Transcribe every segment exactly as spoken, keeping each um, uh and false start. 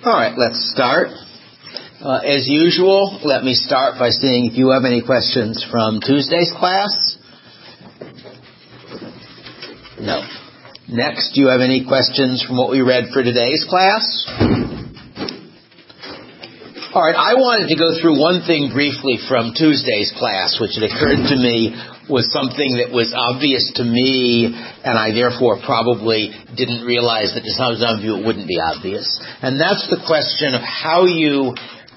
All right, let's start. Uh, as usual, let me start by seeing if you have any questions from Tuesday's class. No. Next, do you have any questions from what we read for today's class? All right, I wanted to go through one thing briefly from Tuesday's class, which it occurred to me was something that was obvious to me, and I therefore probably didn't realize that to some of you it wouldn't be obvious. And that's the question of how you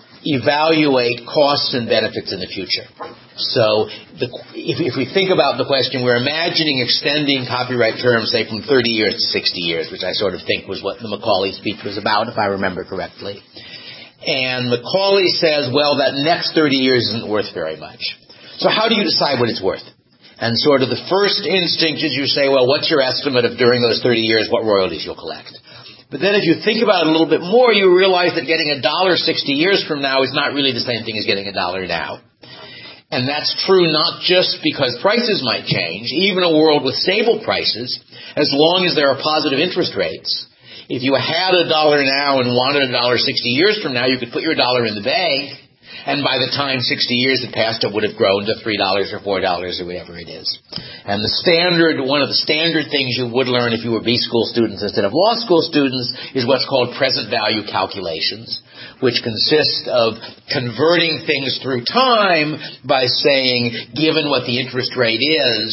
evaluate costs and benefits in the future. So the, if, if we think about the question, we're imagining extending copyright terms, say, from thirty years to sixty years, which I sort of think was what the Macaulay speech was about, if I remember correctly. And Macaulay says, well, that next thirty years isn't worth very much. So how do you decide what it's worth? And sort of the first instinct is you say, well, what's your estimate of during those thirty years what royalties you'll collect? But then if you think about it a little bit more, you realize that getting a dollar sixty years from now is not really the same thing as getting a dollar now. And that's true not just because prices might change. Even a world with stable prices, as long as there are positive interest rates, if you had a dollar now and wanted a dollar sixty years from now, you could put your dollar in the bank, and by the time sixty years had passed, it would have grown to three dollars or four dollars or whatever it is. And the standard, one of the standard things you would learn if you were B school students instead of law school students is what's called present value calculations, which consist of converting things through time by saying, given what the interest rate is,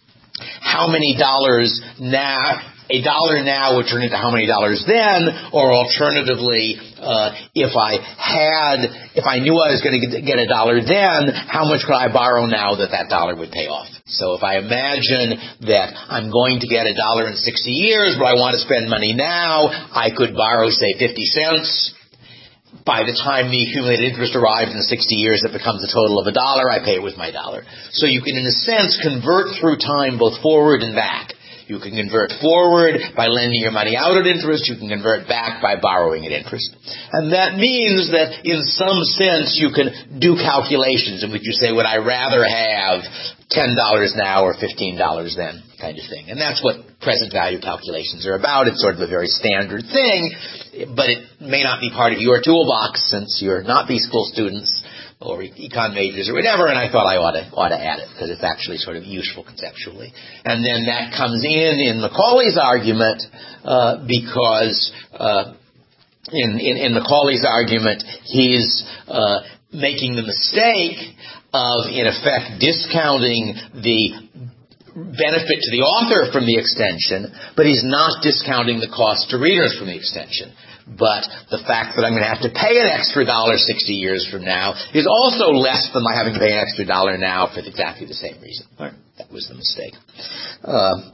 how many dollars now... A dollar now would turn into how many dollars then, or alternatively, uh, if I had, if I knew I was going to get a dollar then, how much could I borrow now that that dollar would pay off? So if I imagine that I'm going to get a dollar in sixty years, but I want to spend money now, I could borrow, say, fifty cents. By the time the accumulated interest arrives in sixty years, it becomes a total of a dollar. I pay it with my dollar. So you can, in a sense, convert through time both forward and back. You can convert forward by lending your money out at interest. You can convert back by borrowing at interest. And that means that in some sense you can do calculations in which you say, would I rather have ten dollars now or fifteen dollars then, kind of thing. And that's what present value calculations are about. It's sort of a very standard thing, but it may not be part of your toolbox since you're not B school students or econ majors or whatever, and I thought I ought to, ought to add it because it's actually sort of useful conceptually. And then that comes in in Macaulay's argument uh, because uh, in, in, in Macaulay's argument he's uh, making the mistake of, in effect, discounting the benefit to the author from the extension, but he's not discounting the cost to readers from the extension. But the fact that I'm going to have to pay an extra dollar sixty years from now is also less than my having to pay an extra dollar now for exactly the same reason. Right. That was the mistake. Uh,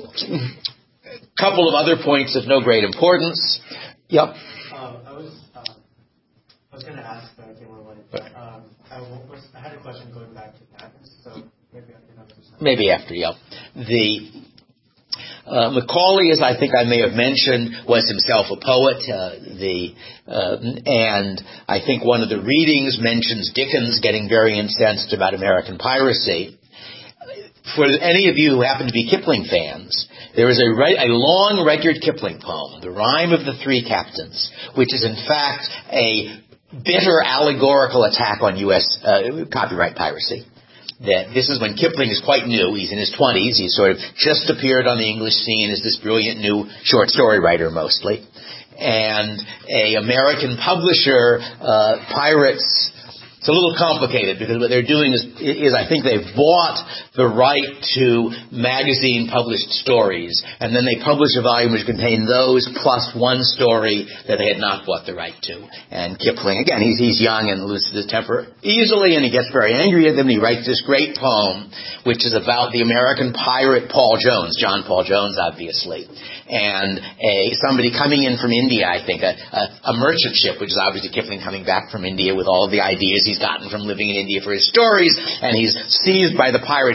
a couple of other points of no great importance. Yep. Um, I was uh, I was going to ask, but I came a little late. But um, I, was, I had a question going back to patents, so maybe after another time. Maybe after, yep. The Uh, Macaulay, as I think I may have mentioned, was himself a poet, uh, the uh, and I think one of the readings mentions Dickens getting very incensed about American piracy. For any of you who happen to be Kipling fans, there is a, re- a long Rudyard Kipling poem, The Rime of the Three Captains, which is in fact a bitter allegorical attack on U S uh, copyright piracy. That this is when Kipling is quite new. He's in his twenties. He's sort of just appeared on the English scene as this brilliant new short story writer mostly. And a American publisher uh, pirates. It's a little complicated because what they're doing is, is I think they've bought the right to magazine-published stories, and then they publish a volume which contains those plus one story that they had not bought the right to. And Kipling, again, he's, he's young and loses his temper easily, and he gets very angry at them, and he writes this great poem, which is about the American pirate Paul Jones, John Paul Jones, obviously, and a somebody coming in from India, I think, a, a, a merchant ship, which is obviously Kipling coming back from India with all of the ideas he's gotten from living in India for his stories, and he's seized by the pirate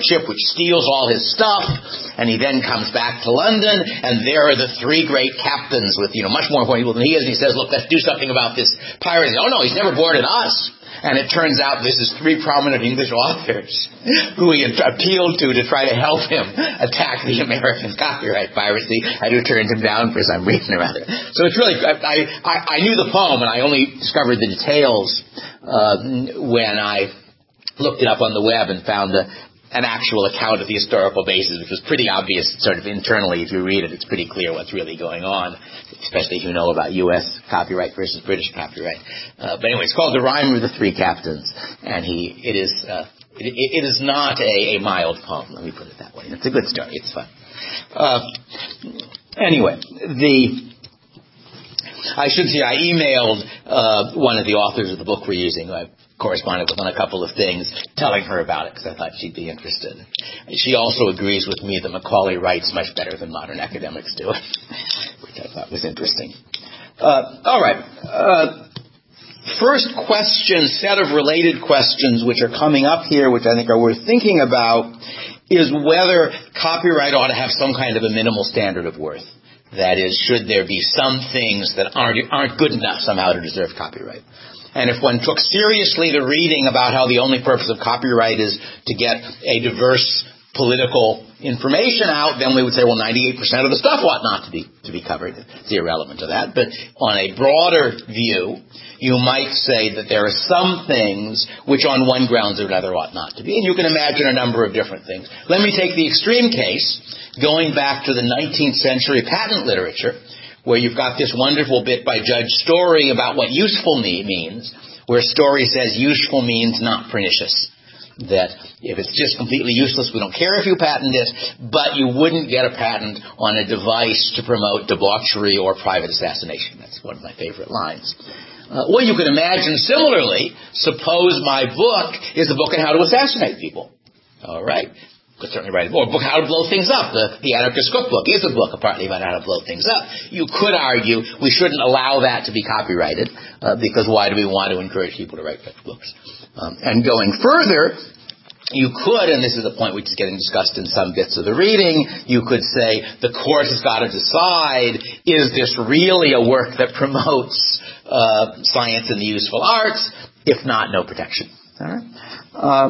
ship which steals all his stuff, and he then comes back to London, and there are the three great captains with, you know, much more important people than he is, and he says, look, let's do something about this pirate. Oh, no, he's never boarded us. And it turns out this is three prominent English authors who he appealed to to try to help him attack the American copyright piracy, and who turned him down for some reason or other. So it's really, I, I, I knew the poem, and I only discovered the details uh, when I looked it up on the web and found a, an actual account of the historical basis, which was pretty obvious sort of internally. If you read it, it's pretty clear what's really going on, especially if you know about U S copyright versus British copyright. Uh, but anyway, it's called The Rhyme of the Three Captains, and he, it is, uh, it, it is not a, a mild poem, let me put it that way. It's a good story, it's fun. Uh, anyway, the, I should say I emailed uh, one of the authors of the book we're using. I corresponded with on a couple of things, telling her about it because I thought she'd be interested. She also agrees with me that Macaulay writes much better than modern academics do, which I thought was interesting. Uh, all right. Uh, first question, set of related questions which are coming up here, which I think are worth thinking about, is whether copyright ought to have some kind of a minimal standard of worth. That is, should there be some things that aren't, aren't good enough somehow to deserve copyright? And if one took seriously the reading about how the only purpose of copyright is to get a diverse political information out, then we would say, well, ninety-eight percent of the stuff ought not to be to be covered. It's irrelevant to that. But on a broader view, you might say that there are some things which on one grounds or another ought not to be. And you can imagine a number of different things. Let me take the extreme case, going back to the nineteenth century patent literature, where you've got this wonderful bit by Judge Story about what useful means, where Story says useful means not pernicious. That if it's just completely useless, we don't care if you patent it, but you wouldn't get a patent on a device to promote debauchery or private assassination. That's one of my favorite lines. Uh, well, you can imagine similarly, suppose my book is a book on how to assassinate people. All right. Could certainly write a book, book how to blow things up. The, the Anarchist Cookbook is a book partly about how to blow things up. You could argue we shouldn't allow that to be copyrighted, uh, because why do we want to encourage people to write such books? Um, and going further, you could, and this is a point which is getting discussed in some bits of the reading, you could say the court has got to decide, is this really a work that promotes uh, science and the useful arts? If not, no protection. All right? Uh,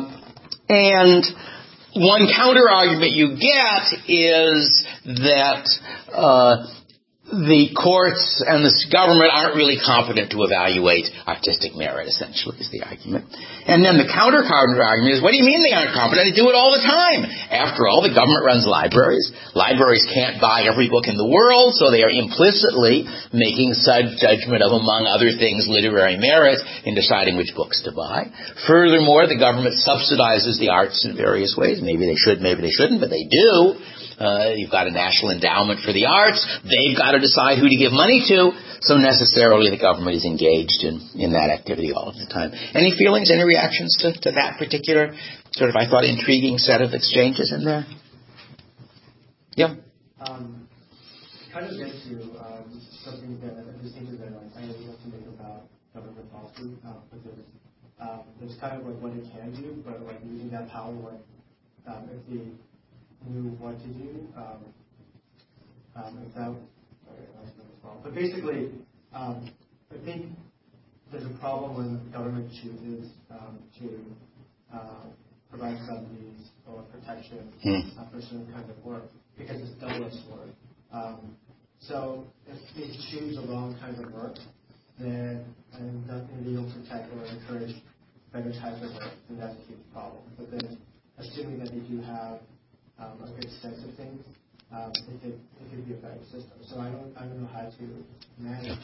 and one counter-argument you get is that uh, the courts and the government aren't really competent to evaluate artistic merit, essentially, is the argument. And then the counter-counter-argument is, what do you mean they aren't competent? They do it all the time. After all, the government runs libraries. Libraries can't buy every book in the world, so they are implicitly making such judgment of, among other things, literary merit in deciding which books to buy. Furthermore, the government subsidizes the arts in various ways. Maybe they should, maybe they shouldn't, but they do. Uh, you've got a national endowment for the arts. They've got to decide who to give money to. So necessarily the government is engaged in, in that activity all of the time. Any feelings, any reactions to, to that particular sort of, I thought, intriguing set of exchanges in there? Yeah. Um, kind of get to um, something that a distinction that like, I always want to make about government policy, uh, because um, there's kind of like what it can do, but like using that power, like um, if the knew what to do. Um, um, if that, sorry, well. But basically, um, I think there's a problem when the government chooses um, to uh, provide subsidies or protection mm. uh, for certain kinds of work because it's double-edged sword. Um, so if they choose the wrong kinds of work, then and nothing they don't protect or encourage better types of work, then that's a huge problem. But then, assuming that they do have Um, a good sense of things, um, it could it could be a better system. So I don't I don't know how to manage.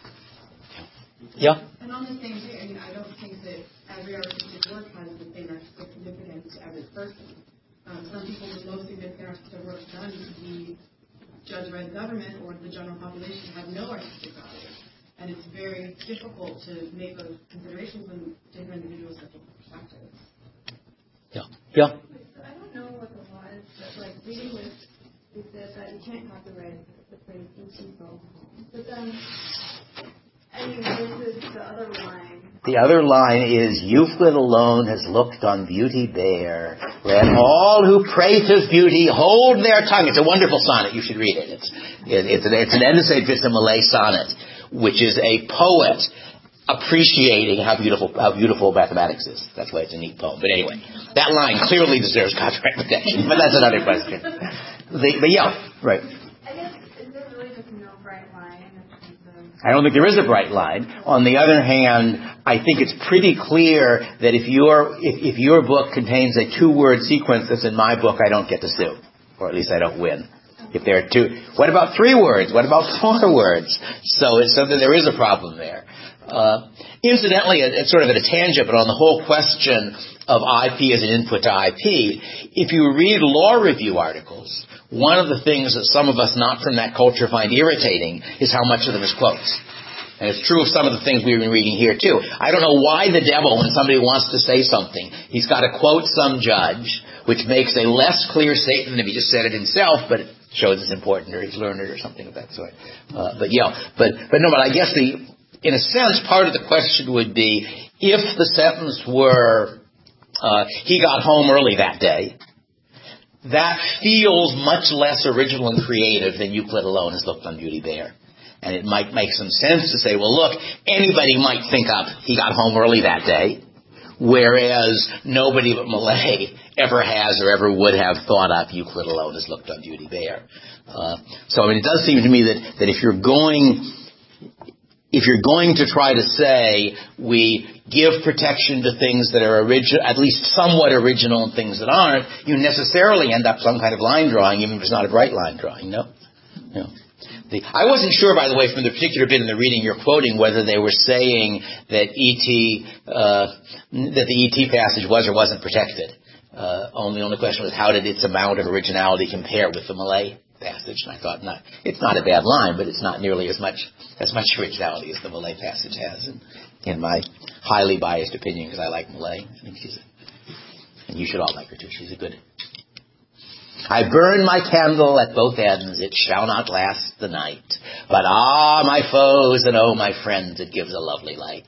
Yeah. And on the same day, I mean, I don't think that every artistic work has the same artistic significance to every person. Um, some people with most significant artistic work done to be judged by the government or the general population have no artistic value, and it's very difficult to make those considerations when different individuals have different perspectives. Yeah. Yeah. I don't know what the law is, but like reading this, it says that you can't copyright the phrase "in people." But then, I mean, this is the other line The other line is, Euclid alone has looked on beauty bare. Let all who prate of beauty hold their tongue. It's a wonderful sonnet. You should read it. It's, it, it's, an, it's an Ennusé just a Malay sonnet, which is a poet appreciating how beautiful how beautiful mathematics is. That's why it's a neat poem. But anyway, that line clearly deserves copyright protection. But that's another question. The, but yeah, right. I guess, is there really just no bright line in terms of... I don't think there is a bright line. On the other hand, I think it's pretty clear that if your if, if your book contains a two-word sequence that's in my book, I don't get to sue, or at least I don't win. If there are two, what about three words? What about four words? So it's something. There is a problem there. Uh, incidentally, it's sort of at a tangent, but on the whole question of I P as an input to I P, if you read law review articles, one of the things that some of us not from that culture find irritating is how much of them is quotes. And it's true of some of the things we've been reading here, too. I don't know why the devil, when somebody wants to say something, he's got to quote some judge, which makes a less clear statement than if he just said it himself, but it shows it's important or he's learned or something of that sort. Uh, but, yeah, but, but no, but I guess the... In a sense, part of the question would be, if the sentence were, uh, he got home early that day, that feels much less original and creative than Euclid alone has looked on beauty bare. And it might make some sense to say, well, look, anybody might think up he got home early that day, whereas nobody but Malay ever has or ever would have thought up Euclid alone has looked on beauty bare. Uh, so, I mean, it does seem to me that, that if you're going... If you're going to try to say we give protection to things that are origi- at least somewhat original and things that aren't, you necessarily end up some kind of line drawing, even if it's not a bright line drawing. No, no. The, I wasn't sure, by the way, from the particular bit in the reading you're quoting, whether they were saying that E T uh, that the E T passage was or wasn't protected. Uh, only only question was how did its amount of originality compare with the Malay passage, and I thought, not, it's not a bad line, but it's not nearly as much as much originality as the Malay passage has, in, in my highly biased opinion, because I like Malay. I think she's, a, and you should all like her too. She's a good. I burn my candle at both ends; it shall not last the night. But ah, my foes, and oh, my friends, it gives a lovely light.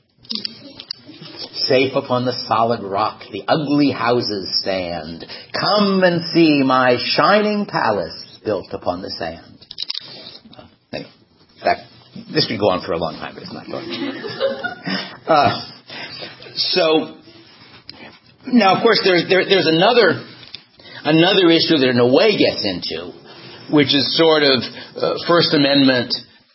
Safe upon the solid rock, the ugly houses stand. Come and see my shining palace built upon the sand. Uh, anyway, that, this could go on for a long time, but it's not going to. Uh, so, now, of course, there's there, there's another another issue that in a way gets into, which is sort of uh, First Amendment,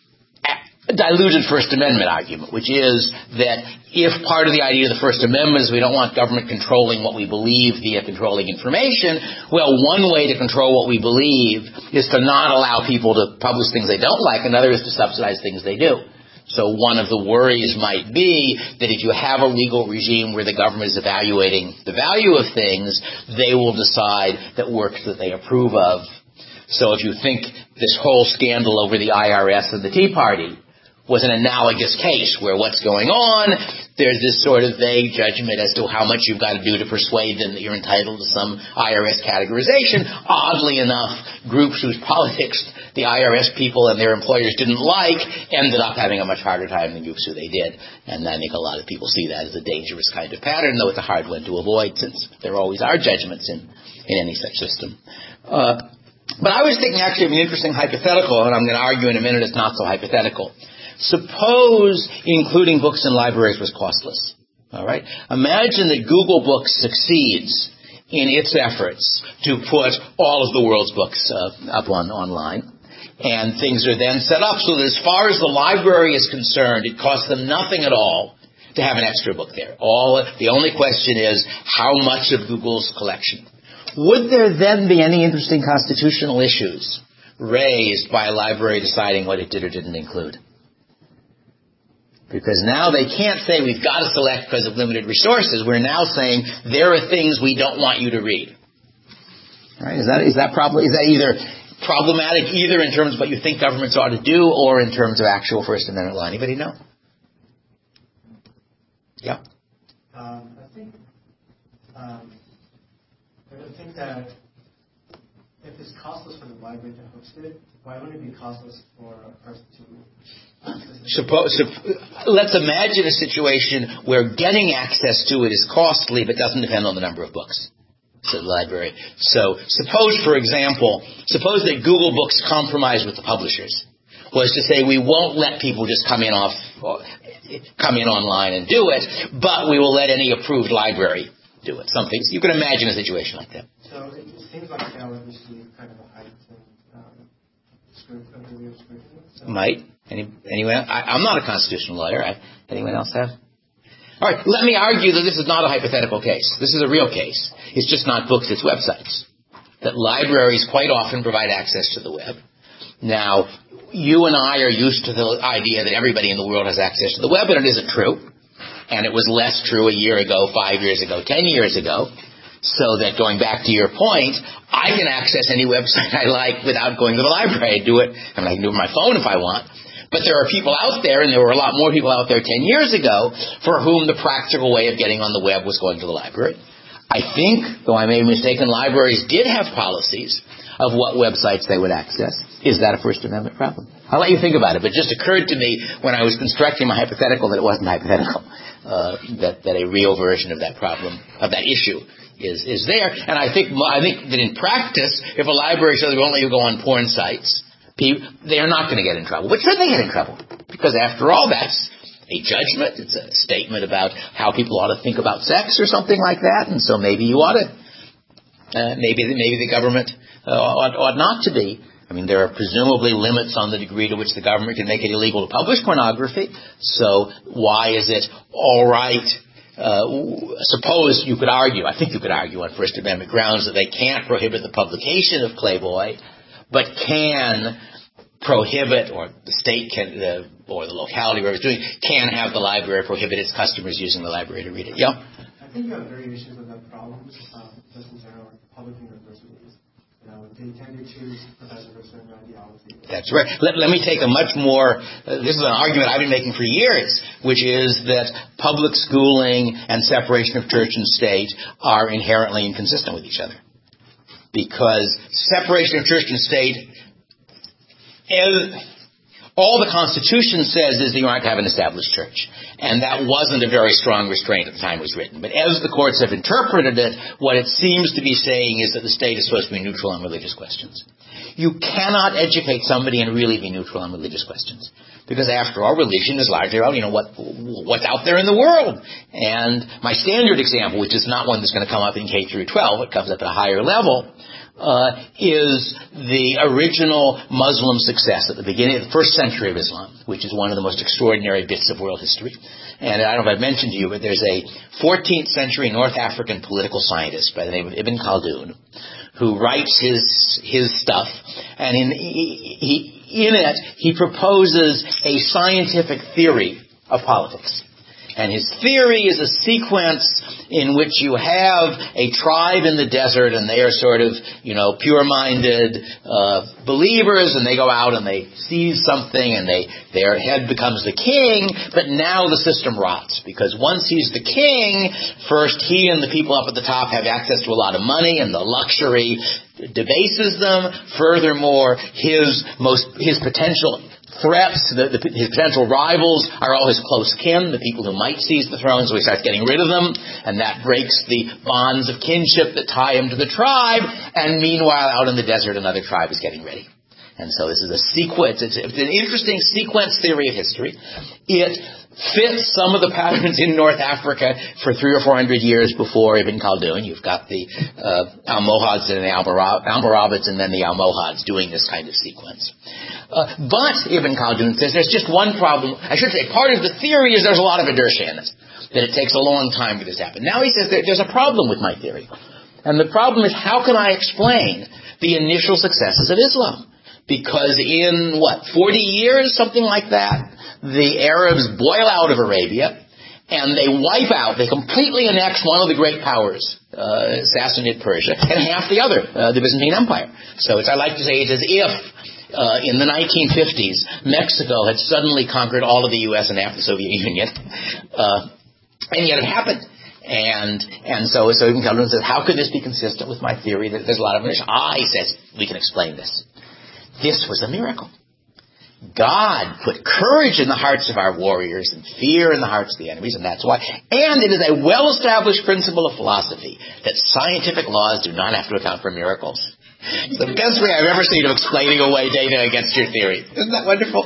a diluted First Amendment argument, which is that if part of the idea of the First Amendment is we don't want government controlling what we believe via controlling information, well, one way to control what we believe is to not allow people to publish things they don't like, another is to subsidize things they do. So one of the worries might be that if you have a legal regime where the government is evaluating the value of things, they will decide that works that they approve of. So if you think this whole scandal over the I R S and the Tea Party was an analogous case where what's going on, there's this sort of vague judgment as to how much you've got to do to persuade them that you're entitled to some I R S categorization. Oddly enough, groups whose politics the I R S people and their employers didn't like ended up having a much harder time than groups who they did. And I think a lot of people see that as a dangerous kind of pattern, though it's a hard one to avoid since there always are judgments in, in any such system. Uh, but I was thinking actually of an interesting hypothetical, and I'm going to argue in a minute it's not so hypothetical. Suppose including books in libraries was costless. All right? Imagine that Google Books succeeds in its efforts to put all of the world's books uh, up on online. And things are then set up so that as far as the library is concerned, it costs them nothing at all to have an extra book there. All the only question is how much of Google's collection. Would there then be any interesting constitutional issues raised by a library deciding what it did or didn't include? Because now they can't say we've got to select because of limited resources. We're now saying there are things we don't want you to read. Right? Is that is that probably is that either problematic either in terms of what you think governments ought to do or in terms of actual First Amendment law? Anybody know? Yeah. Um, I think um, I think that if it's costless for the library to host it, why wouldn't it be costless for us to Suppose, let's imagine a situation where getting access to it is costly but doesn't depend on the number of books. So the library. So suppose, for example, suppose that Google Books compromised with the publishers, was to say we won't let people just come in off, come in online and do it, but we will let any approved library do it. Something you can imagine a situation like that. So it seems like they already received kind of a heightened um, script of the way of scrutiny. So. Might. Any, anyone? I, I'm not a constitutional lawyer. I, anyone else have? All right. Let me argue that this is not a hypothetical case. This is a real case. It's just not books. It's websites. That libraries quite often provide access to the web. Now, you and I are used to the idea that everybody in the world has access to the web, and it isn't true. And it was less true a year ago, five years ago, ten years ago. So that going back to your point, I can access any website I like without going to the library. I do it, I mean, I can do it on my phone if I want. But there are people out there, and there were a lot more people out there ten years ago, for whom the practical way of getting on the web was going to the library. I think, though I may be mistaken, libraries did have policies of what websites they would access. Is that a First Amendment problem? I'll let you think about it, but it just occurred to me when I was constructing my hypothetical that it wasn't hypothetical, uh, that, that a real version of that problem, of that issue, is, is there. And I think, I think that in practice, if a library says we won't let you go on porn sites, they are not going to get in trouble. But should they get in trouble? Because after all, that's a judgment. It's a statement about how people ought to think about sex or something like that. And so maybe you ought to, uh, maybe, maybe the government uh, ought, ought not to be. I mean, there are presumably limits on the degree to which the government can make it illegal to publish pornography. So why is it all right? Uh, suppose you could argue, I think you could argue on First Amendment grounds that they can't prohibit the publication of Playboy, but can prohibit, or the state can, uh, or the locality where it's doing, can have the library prohibit its customers using the library to read it. Yeah? I think you have variations of that problem, um, just in general, public universities. You know, they tend to choose professors of certain ideology. That's right. Let, let me take a much more, uh, this is an argument I've been making for years, which is that public schooling and separation of church and state are inherently inconsistent with each other. Because separation of church and state, all the Constitution says is that you aren't to have an established church. And that wasn't a very strong restraint at the time it was written. But as the courts have interpreted it, what it seems to be saying is that the state is supposed to be neutral on religious questions. You cannot educate somebody and really be neutral on religious questions. Because after all, religion is largely about, you know, what what's out there in the world. And my standard example, which is not one that's going to come up in K through twelve, it comes up at a higher level, uh, is the original Muslim success at the beginning of the first century of Islam, which is one of the most extraordinary bits of world history. And I don't know if I've mentioned to you, but there's a fourteenth century North African political scientist by the name of Ibn Khaldun, who writes his his stuff, and in he, in it he proposes a scientific theory of politics. And his theory is a sequence in which you have a tribe in the desert, and they are sort of, you know, pure-minded uh, believers, and they go out and they seize something, and they their head becomes the king. But now the system rots, because once he's the king, first he and the people up at the top have access to a lot of money, and the luxury debases them. Furthermore, his most his potential threats, the, the, his potential rivals are all his close kin, the people who might seize the throne, so he starts getting rid of them, and that breaks the bonds of kinship that tie him to the tribe, and meanwhile, out in the desert, another tribe is getting ready. And so this is a sequence. It's, it's an interesting sequence theory of history. It fits some of the patterns in North Africa for three or four hundred years before Ibn Khaldun. You've got the uh, Almohads and the Almoravids and then the Almohads doing this kind of sequence. Uh, but, Ibn Khaldun says, there's just one problem. I should say, part of the theory is there's a lot of inertia in it, that it takes a long time for this to happen. Now he says that there's a problem with my theory. And the problem is, how can I explain the initial successes of Islam? Because in, what, forty years, something like that, the Arabs boil out of Arabia, and they wipe out, they completely annex one of the great powers, uh, Sassanid Persia, and half the other, uh, the Byzantine Empire. So it's, I like to say, it's as if Uh, in the nineteen fifties, Mexico had suddenly conquered all of the U S and half the Soviet Union, uh, and yet it happened. And and so so Ibn Khaldun says, how could this be consistent with my theory that there's a lot of inertia? Ah, he says, we can explain this. This was a miracle. God put courage in the hearts of our warriors and fear in the hearts of the enemies, and that's why. And it is a well-established principle of philosophy that scientific laws do not have to account for miracles. It's the best way I've ever seen of explaining away data against your theory. Isn't that wonderful?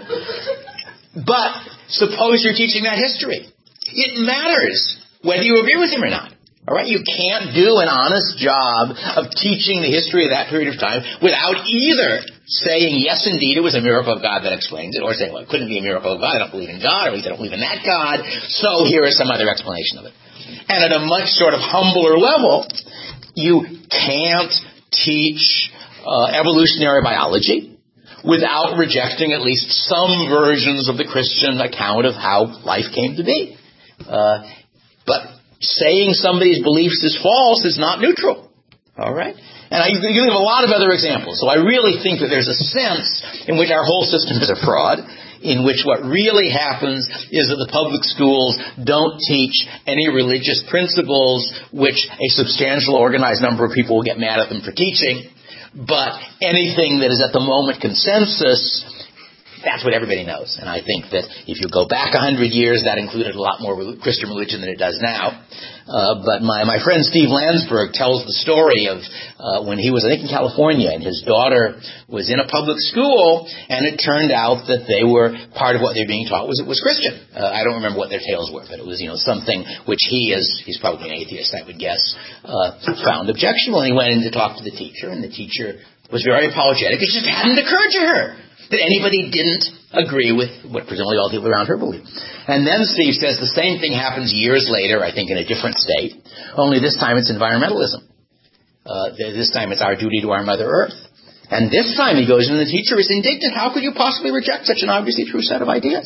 But suppose you're teaching that history. It matters whether you agree with him or not. All right, you can't do an honest job of teaching the history of that period of time without either saying, yes, indeed, it was a miracle of God that explains it, or saying, well, it couldn't be a miracle of God, I don't believe in God, or at least I don't believe in that God, so here is some other explanation of it. And at a much sort of humbler level, you can't teach uh, evolutionary biology without rejecting at least some versions of the Christian account of how life came to be. Uh, but saying somebody's beliefs is false is not neutral. All right? And I, you give a lot of other examples. So I really think that there's a sense in which our whole system is a fraud, in which what really happens is that the public schools don't teach any religious principles which a substantial organized number of people will get mad at them for teaching, but anything that is at the moment consensus, that's what everybody knows. And I think that if you go back a hundred years, that included a lot more Christian religion than it does now. Uh, but my, my friend Steve Landsberg tells the story of uh, when he was, I think, in California, and his daughter was in a public school, and it turned out that they were, part of what they were being taught was it was Christian. Uh, I don't remember what their tales were, but it was, you know, something which he, is he's probably an atheist, I would guess, uh, found objectionable. And he went in to talk to the teacher, and the teacher was very apologetic. It just hadn't occurred to her that anybody didn't agree with what presumably all people around her believed. And then Steve says the same thing happens years later, I think in a different state, only this time it's environmentalism. Uh, this time it's our duty to our Mother Earth. And this time he goes in and the teacher is indignant. How could you possibly reject such an obviously true set of ideas?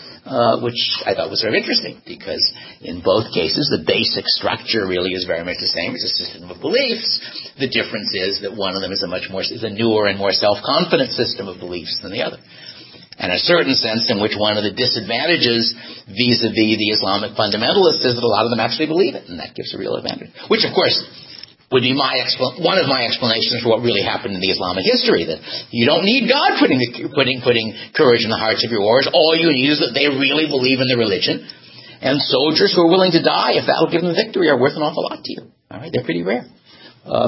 Uh, which I thought was sort of interesting, because in both cases the basic structure really is very much the same. It's a system of beliefs. The difference is that one of them is a much more, is a newer and more self-confident system of beliefs than the other. And a certain sense in which one of the disadvantages vis-a-vis the Islamic fundamentalists is that a lot of them actually believe it, and that gives a real advantage. Which, of course, would be my expl- one of my explanations for what really happened in the Islamic history, that you don't need God putting, the, putting, putting courage in the hearts of your warriors. All you need is that they really believe in the religion. And soldiers who are willing to die, if that will give them victory, are worth an awful lot to you. All right, they're pretty rare. Uh,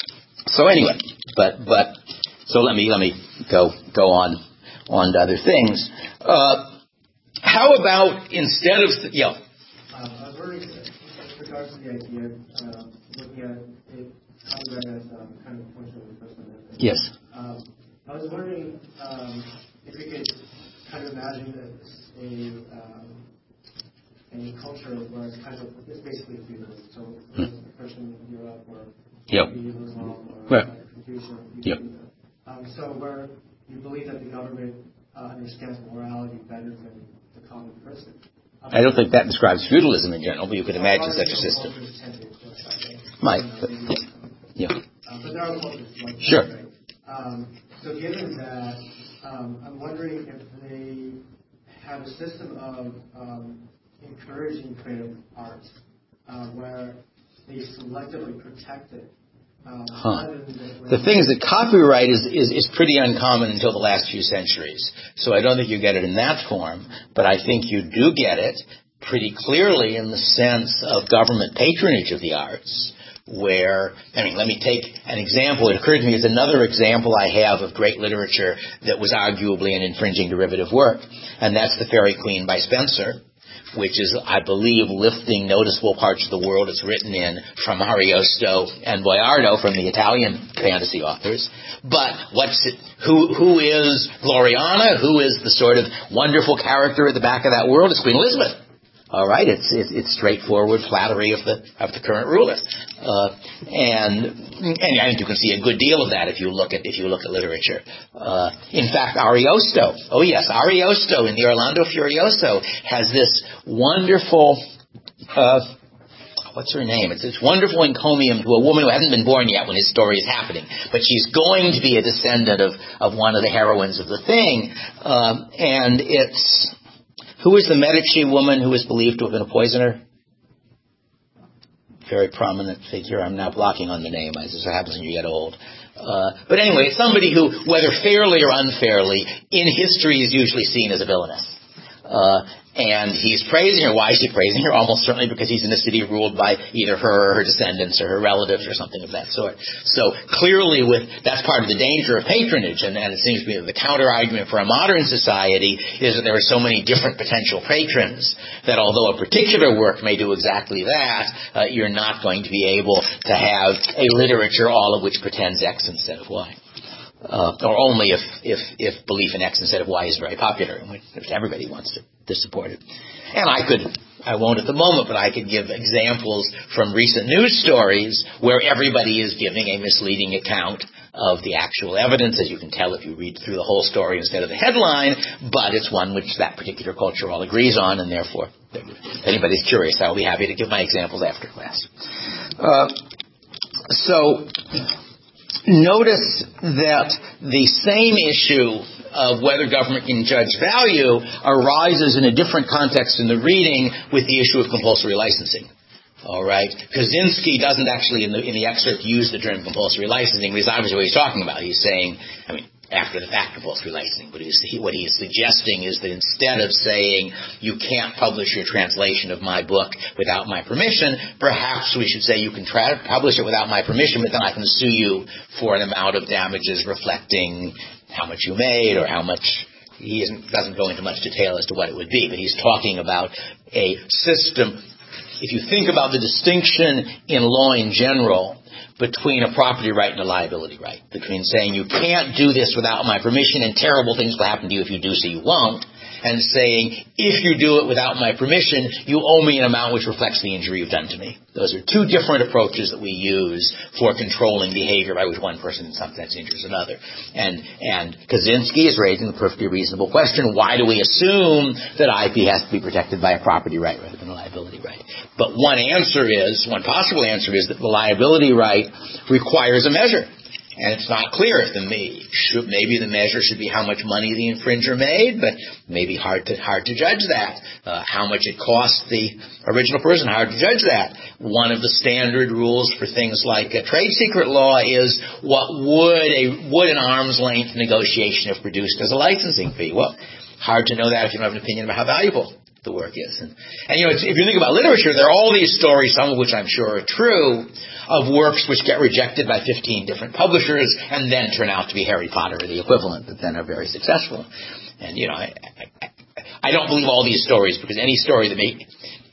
so anyway, but but so let me let me go go on on to other things. Uh, how about instead of yeah? Um, I was wondering, with regards to the idea, uh, looking at it, copyright as um, kind of functional reinforcement. Yes. Um, I was wondering um, if you could kind of imagine a um, a culture where it's kind of it's basically feudalism. So hmm. a person in Europe or yep. Islam or right. like Confucian. Yep. Um, so where you believe that the government uh, understands morality better than the common person. Um, I don't think that describes feudalism in general, but you could imagine such a system. Might, but yeah. Uh, but there are cultures like sure. that, right? Um, so given that, um, I'm wondering if they have a system of um, encouraging creative arts uh, where they selectively protect it. Um, huh. The thing is that copyright is, is, is pretty uncommon until the last few centuries. So I don't think you get it in that form, but I think you do get it pretty clearly in the sense of government patronage of the arts, where, I mean, let me take an example. It occurred to me as another example I have of great literature that was arguably an infringing derivative work, and that's The Faerie Queene by Spenser, which is, I believe, lifting noticeable parts of the world it's written in from Ariosto and Boiardo, from the Italian fantasy authors. But what's it, who, who is Gloriana? Who is the sort of wonderful character at the back of that world? It's Queen Elizabeth. All right, it's, it's it's straightforward flattery of the of the current rulers, uh, and and I think you can see a good deal of that if you look at if you look at literature. Uh, in fact, Ariosto, oh yes, Ariosto in the Orlando Furioso has this wonderful, uh, what's her name? It's this wonderful encomium to a woman who hasn't been born yet when his story is happening, but she's going to be a descendant of of one of the heroines of the thing, uh, and it's. Who is the Medici woman who is believed to have been a poisoner? Very prominent figure. I'm now blocking on the name, as this happens when you get old. Uh, but anyway, it's somebody who, whether fairly or unfairly, in history is usually seen as a villainess. Uh, and he's praising her. Why is he praising her? Almost certainly because he's in a city ruled by either her or her descendants or her relatives or something of that sort. So clearly with, that's part of the danger of patronage, and, and it seems to me that the counter-argument for a modern society is that there are so many different potential patrons that although a particular work may do exactly that, uh, you're not going to be able to have a literature all of which pretends X instead of Y. Uh, or only if, if, if belief in X instead of Y is very popular, and which everybody wants to, to support it. And I could, I won't at the moment, but I could give examples from recent news stories where everybody is giving a misleading account of the actual evidence, as you can tell if you read through the whole story instead of the headline, but it's one which that particular culture all agrees on, and therefore, if anybody's curious, I'll be happy to give my examples after class. Uh, so... Notice that the same issue of whether government can judge value arises in a different context in the reading with the issue of compulsory licensing. All right? Kaczynski doesn't actually, in the, in the excerpt, use the term compulsory licensing, but he's obviously what he's talking about. He's saying, I mean, after the fact compulsory licensing, but he's, he, what he is suggesting is that instead of saying you can't publish your translation of my book without my permission, perhaps we should say you can tra- publish it without my permission, but then I can sue you for an amount of damages reflecting how much you made or how much. He isn't, doesn't go into much detail as to what it would be, but he's talking about a system. If you think about the distinction in law in general between a property right and a liability right, between saying you can't do this without my permission and terrible things will happen to you if you do so you won't, and saying if you do it without my permission, you owe me an amount which reflects the injury you've done to me. Those are two different approaches that we use for controlling behavior by which one person in some sense injures another. And and Kaczynski is raising the perfectly reasonable question, why do we assume that I P has to be protected by a property right rather than a liability right? But one answer is, one possible answer is that the liability right requires a measure. And it's not clear if the should, maybe the measure should be how much money the infringer made, but maybe hard to hard to judge that. Uh, how much it cost the original person, hard to judge that. One of the standard rules for things like a trade secret law is what would a would an arm's length negotiation have produced as a licensing fee? Well, hard to know that if you don't have an opinion about how valuable the work is. And, and you know, if you think about literature, there are all these stories, some of which I'm sure are true, of works which get rejected by fifteen different publishers and then turn out to be Harry Potter or the equivalent, but then are very successful. And, you know, I, I, I don't believe all these stories, because any story that may...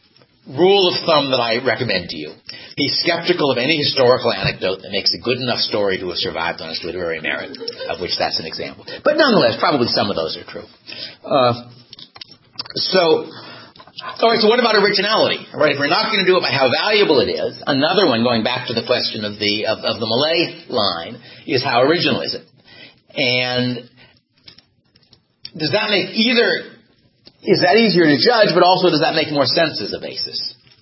Rule of thumb that I recommend to you: be skeptical of any historical anecdote that makes a good enough story to have survived on its literary merit, of which that's an example. But nonetheless, probably some of those are true. Uh, So, all right, so what about originality? All right, if we're not going to do it by how valuable it is, another one, going back to the question of the of, of the Malay line, is how original is it? And does that make either, is that easier to judge, but also does that make more sense as a basis?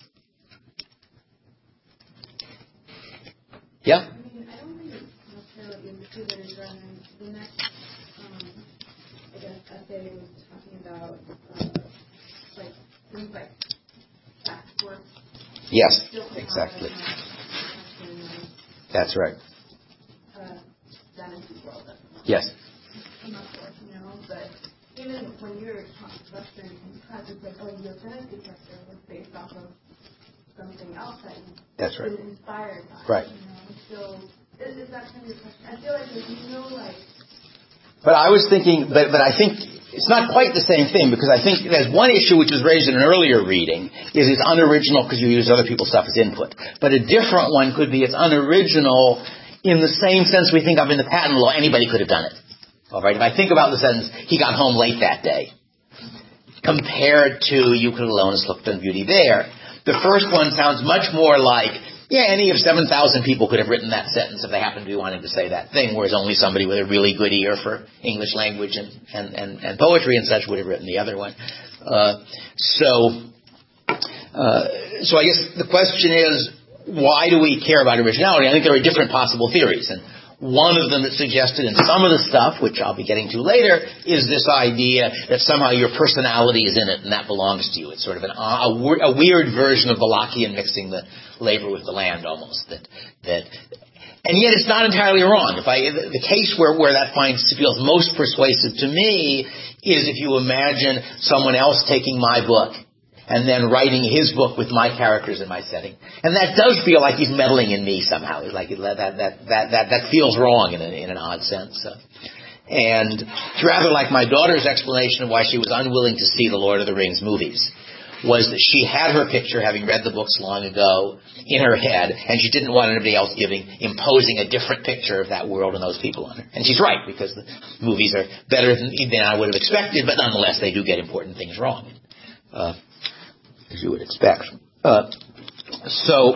Yeah? I mean, I don't think it's necessarily either judgment. The next, um, I guess, essay was talking about like things like fact work. Yes, exactly. That's right. Uh, fantasy world. Yes. I'm not sure, you know, but even when you're lecturing in class, it's like, oh, your fantasy lecture was based off of something else that you That's right. been inspired by. Right. You know, so is, is that kind of your question? I feel like there's no like. But I was thinking, but but I think it's not quite the same thing, because I think there's one issue which was raised in an earlier reading, is it's unoriginal because you use other people's stuff as input. But a different one could be it's unoriginal in the same sense we think of in the patent law. Anybody could have done it. All right. If I think about the sentence, he got home late that day, compared to you could alone have looked on Beauty there, the first one sounds much more like, yeah, any of seven thousand people could have written that sentence if they happened to be wanting to say that thing, whereas only somebody with a really good ear for English language and, and, and, and poetry and such would have written the other one. Uh, so, uh, so I guess the question is, why do we care about originality? I think there are different possible theories, and one of them that's suggested in some of the stuff, which I'll be getting to later, is this idea that somehow your personality is in it and that belongs to you. It's sort of an, a, a weird version of the Lockean mixing the labor with the land almost. That that And yet it's not entirely wrong. If I, the case where, where that finds, feels most persuasive to me is if you imagine someone else taking my book and then writing his book with my characters and my setting. And that does feel like he's meddling in me somehow. It's like that, that, that, that, that, that feels wrong in, a, in an odd sense. So. And it's rather like my daughter's explanation of why she was unwilling to see the Lord of the Rings movies. Was that she had her picture, having read the books long ago, in her head, and she didn't want anybody else giving, imposing a different picture of that world and those people on her. And she's right, because the movies are better than, than I would have expected, but nonetheless they do get important things wrong, uh, as you would expect. Uh, so,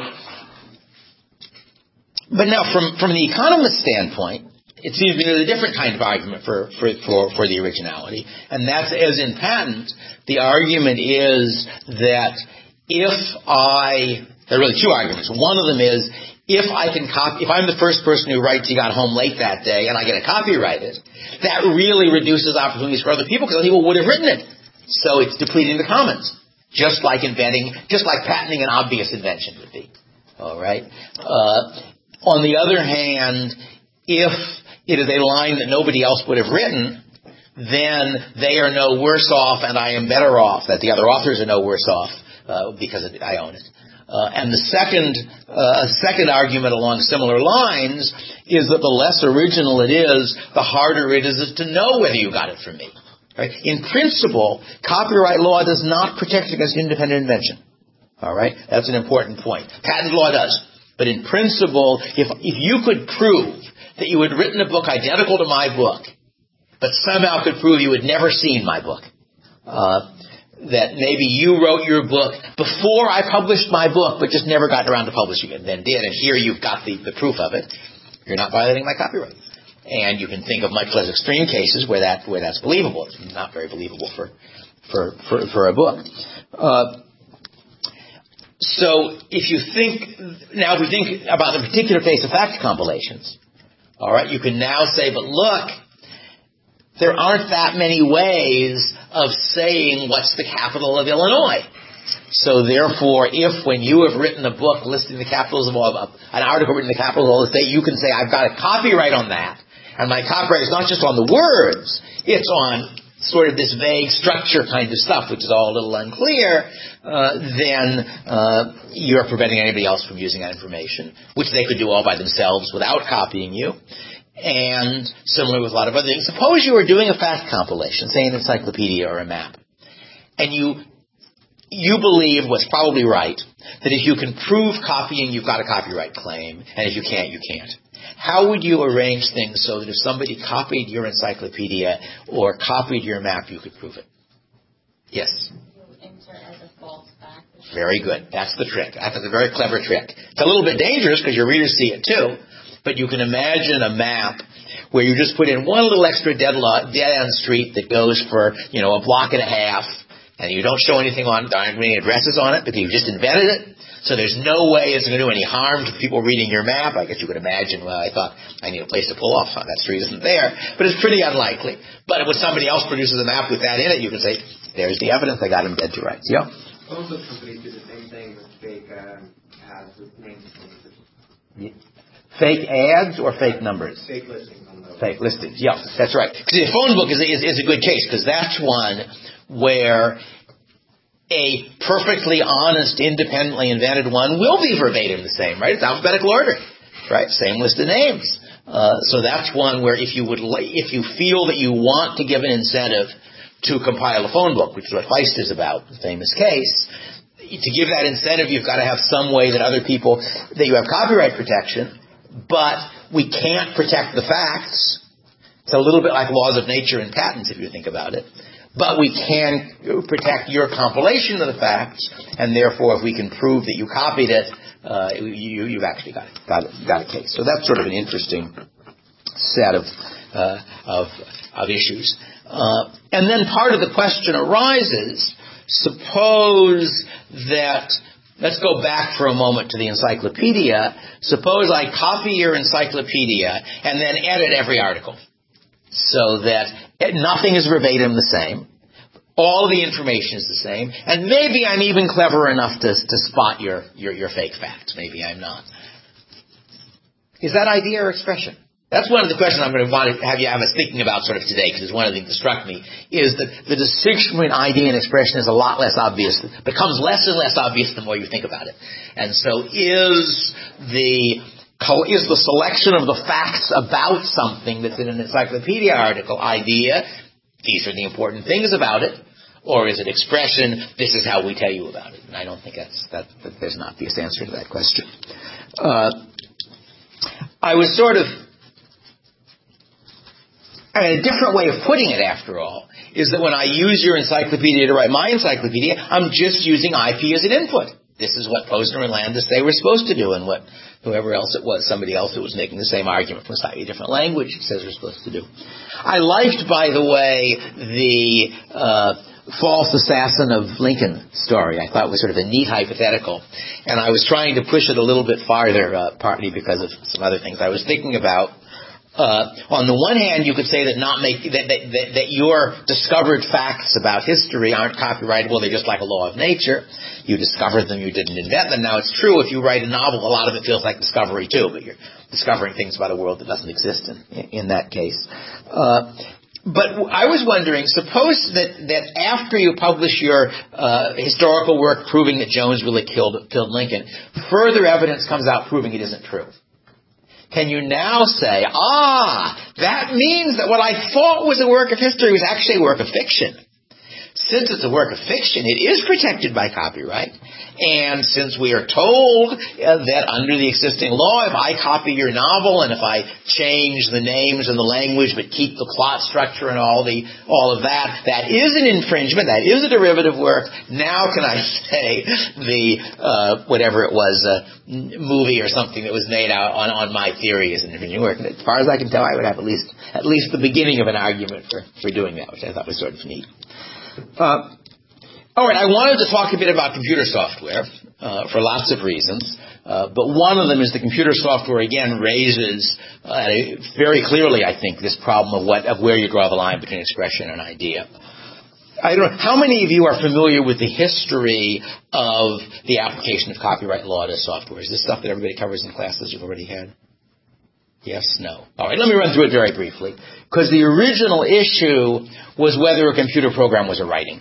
but now from, from the economist standpoint, it seems to me there's a different kind of argument for, for, for, for the originality. And that's, as in patent, the argument is that if I, there are really two arguments. One of them is, if I can copy, if I'm the first person who writes he got home late that day and I get to copyright it, that really reduces opportunities for other people because other people would have written it. So it's depleting the commons. Just like inventing, just like patenting an obvious invention would be. All right? Uh, on the other hand, if it is a line that nobody else would have written, then they are no worse off and I am better off, that the other authors are no worse off uh, because I own it. Uh, and the second uh, second argument along similar lines is that the less original it is, the harder it is to know whether you got it from me. Right? In principle, copyright law does not protect against independent invention. All right? That's an important point. Patent law does. But in principle, if if you could prove that you had written a book identical to my book, but somehow could prove you had never seen my book, uh, that maybe you wrote your book before I published my book, but just never got around to publishing it, and then did, and here you've got the, the proof of it, you're not violating my copyright. And you can think of much less extreme cases where that where that's believable. It's not very believable for for for, for a book. Uh, so if you think now, if we think about the particular case of fact compilations. All right, you can now say, but look, there aren't that many ways of saying what's the capital of Illinois. So therefore, if when you have written a book listing the capitals of all, an article written the capitals of all the state, you can say, I've got a copyright on that, and my copyright is not just on the words, it's on sort of this vague structure kind of stuff, which is all a little unclear, uh, then uh, you're preventing anybody else from using that information, which they could do all by themselves without copying you. And similar with a lot of other things. Suppose you were doing a fact compilation, say an encyclopedia or a map, and you you believe what's probably right, that if you can prove copying, you've got a copyright claim, and if you can't, you can't. How would you arrange things so that if somebody copied your encyclopedia or copied your map, you could prove it? Yes? Insert as a false fact. Very good. That's the trick. That's a very clever trick. It's a little bit dangerous because your readers see it too, but you can imagine a map where you just put in one little extra dead, lo- dead end street that goes for, you know, a block and a half, and you don't show anything on, aren't any addresses on it because you just invented it. So there's no way it's going to do any harm to people reading your map. I guess you could imagine, well, I thought I need a place to pull off. That street isn't there. But it's pretty unlikely. But when somebody else produces a map with that in it, you can say, there's the evidence. I got him dead to rights. Yeah? Some of those companies do the same thing with fake um, ads with names. Yeah. Fake ads or fake numbers? Fake listings on those. Fake listings, yeah, that's right. Because the phone book is, is, is a good case because that's one where a perfectly honest, independently invented one will be verbatim the same, right? It's alphabetical order, right? Same list of names. Uh, so that's one where if you would, if you feel that you want to give an incentive to compile a phone book, which is what Feist is about, the famous case, to give that incentive, you've got to have some way that other people, that you have copyright protection, but we can't protect the facts. It's a little bit like laws of nature and patents, if you think about it. But we can protect your compilation of the facts, and therefore, if we can prove that you copied it, uh, you, you've actually got it, got, it, got a case. So that's sort of an interesting set of uh, of, of issues. Uh, and then part of the question arises: suppose that, let's go back for a moment to the encyclopedia. Suppose I copy your encyclopedia and then edit every article, so that nothing is verbatim the same. All the information is the same. And maybe I'm even clever enough to, to spot your, your, your fake facts. Maybe I'm not. Is that idea or expression? That's one of the questions I'm going to want to have you have us thinking about sort of today, because it's one of the things that struck me, is that the distinction between idea and expression is a lot less obvious, becomes less and less obvious the more you think about it. And so is the is the selection of the facts about something that's in an encyclopedia article idea, these are the important things about it, or is it expression, this is how we tell you about it? And I don't think that's, that, that there's an obvious answer to that question. Uh, I was sort of And a different way of putting it, after all, is that when I use your encyclopedia to write my encyclopedia, I'm just using I P as an input. This is what Posner and Landis say we're supposed to do, and what whoever else it was, somebody else who was making the same argument from a slightly different language, says we're supposed to do. I liked, by the way, the uh, false assassin of Lincoln story. I thought it was sort of a neat hypothetical, and I was trying to push it a little bit farther, uh, partly because of some other things I was thinking about. Uh, on the one hand, you could say that not make that, that, that, that your discovered facts about history aren't copyrightable. They're just like a law of nature. You discovered them, you didn't invent them. Now, it's true if you write a novel, a lot of it feels like discovery too, but you're discovering things about a world that doesn't exist in, in that case. Uh, But I was wondering, suppose that, that after you publish your uh, historical work proving that Jones really killed, killed Lincoln, further evidence comes out proving it isn't true. Can you now say, ah, that means that what I thought was a work of history was actually a work of fiction? Since it's a work of fiction, it is protected by copyright. And since we are told uh, that under the existing law, if I copy your novel and if I change the names and the language but keep the plot structure and all the all of that, that is an infringement, that is a derivative work. Now can I say the, uh, whatever it was, uh, movie or something that was made out on, on my theory is an infringing work? And as far as I can tell, I would have at least at least the beginning of an argument for, for doing that, which I thought was sort of neat. Uh, all right, I wanted to talk a bit about computer software uh, for lots of reasons, uh, but one of them is the computer software again raises uh, very clearly, I think, this problem of what of where you draw the line between expression and idea. I don't know how many of you are familiar with the history of the application of copyright law to software. Is this stuff that everybody covers in classes you've already had? Yes, no. All right, let me run through it very briefly. Because the original issue was whether a computer program was a writing.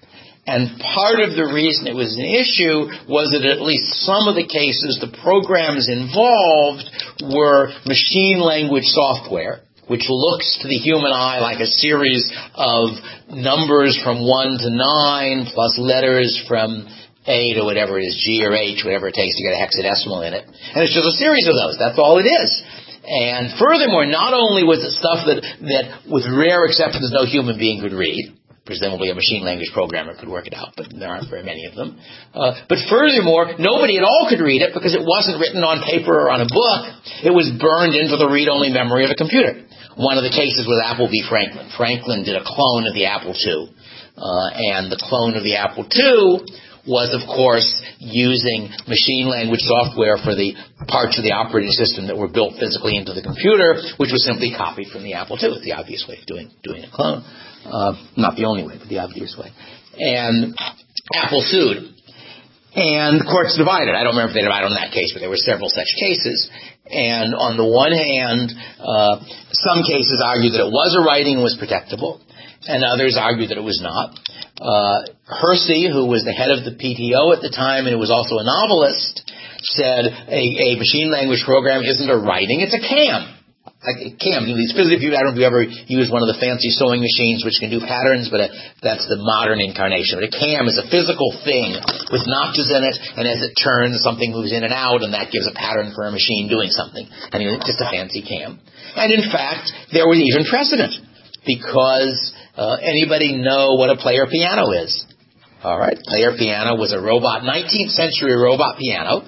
And part of the reason it was an issue was that at least some of the cases, the programs involved were machine language software, which looks to the human eye like a series of numbers from one to nine, plus letters from A to whatever it is, G or H, whatever it takes to get a hexadecimal in it. And it's just a series of those. That's all it is. And furthermore, not only was it stuff that, that with rare exceptions, no human being could read. Presumably a machine language programmer could work it out, but there aren't very many of them. Uh, but furthermore, nobody at all could read it because it wasn't written on paper or on a book. It was burned into the read-only memory of a computer. One of the cases was Apple v. Franklin. Franklin did a clone of the Apple two. Uh, and the clone of the Apple two was, of course, using machine language software for the parts of the operating system that were built physically into the computer, which was simply copied from the Apple two. It's the obvious way of doing, doing a clone. Uh, not the only way, but the obvious way. And Apple sued. And the courts divided. I don't remember if they divided on that case, but there were several such cases. And on the one hand, uh, some cases argued that it was a writing and was protectable, and others argued that it was not. Uh, Hersey, who was the head of the P T O at the time and who was also a novelist, said a, a machine language program isn't a writing, it's a C A M. Like a C A M, if you, I don't know if you ever use one of the fancy sewing machines which can do patterns, but a, that's the modern incarnation. But a C A M is a physical thing with notches in it, and as it turns, something moves in and out, and that gives a pattern for a machine doing something. I mean, it's just a fancy C A M. And in fact, there was even precedent, because uh, anybody know what a player piano is? All right, player piano was a robot, nineteenth century robot piano.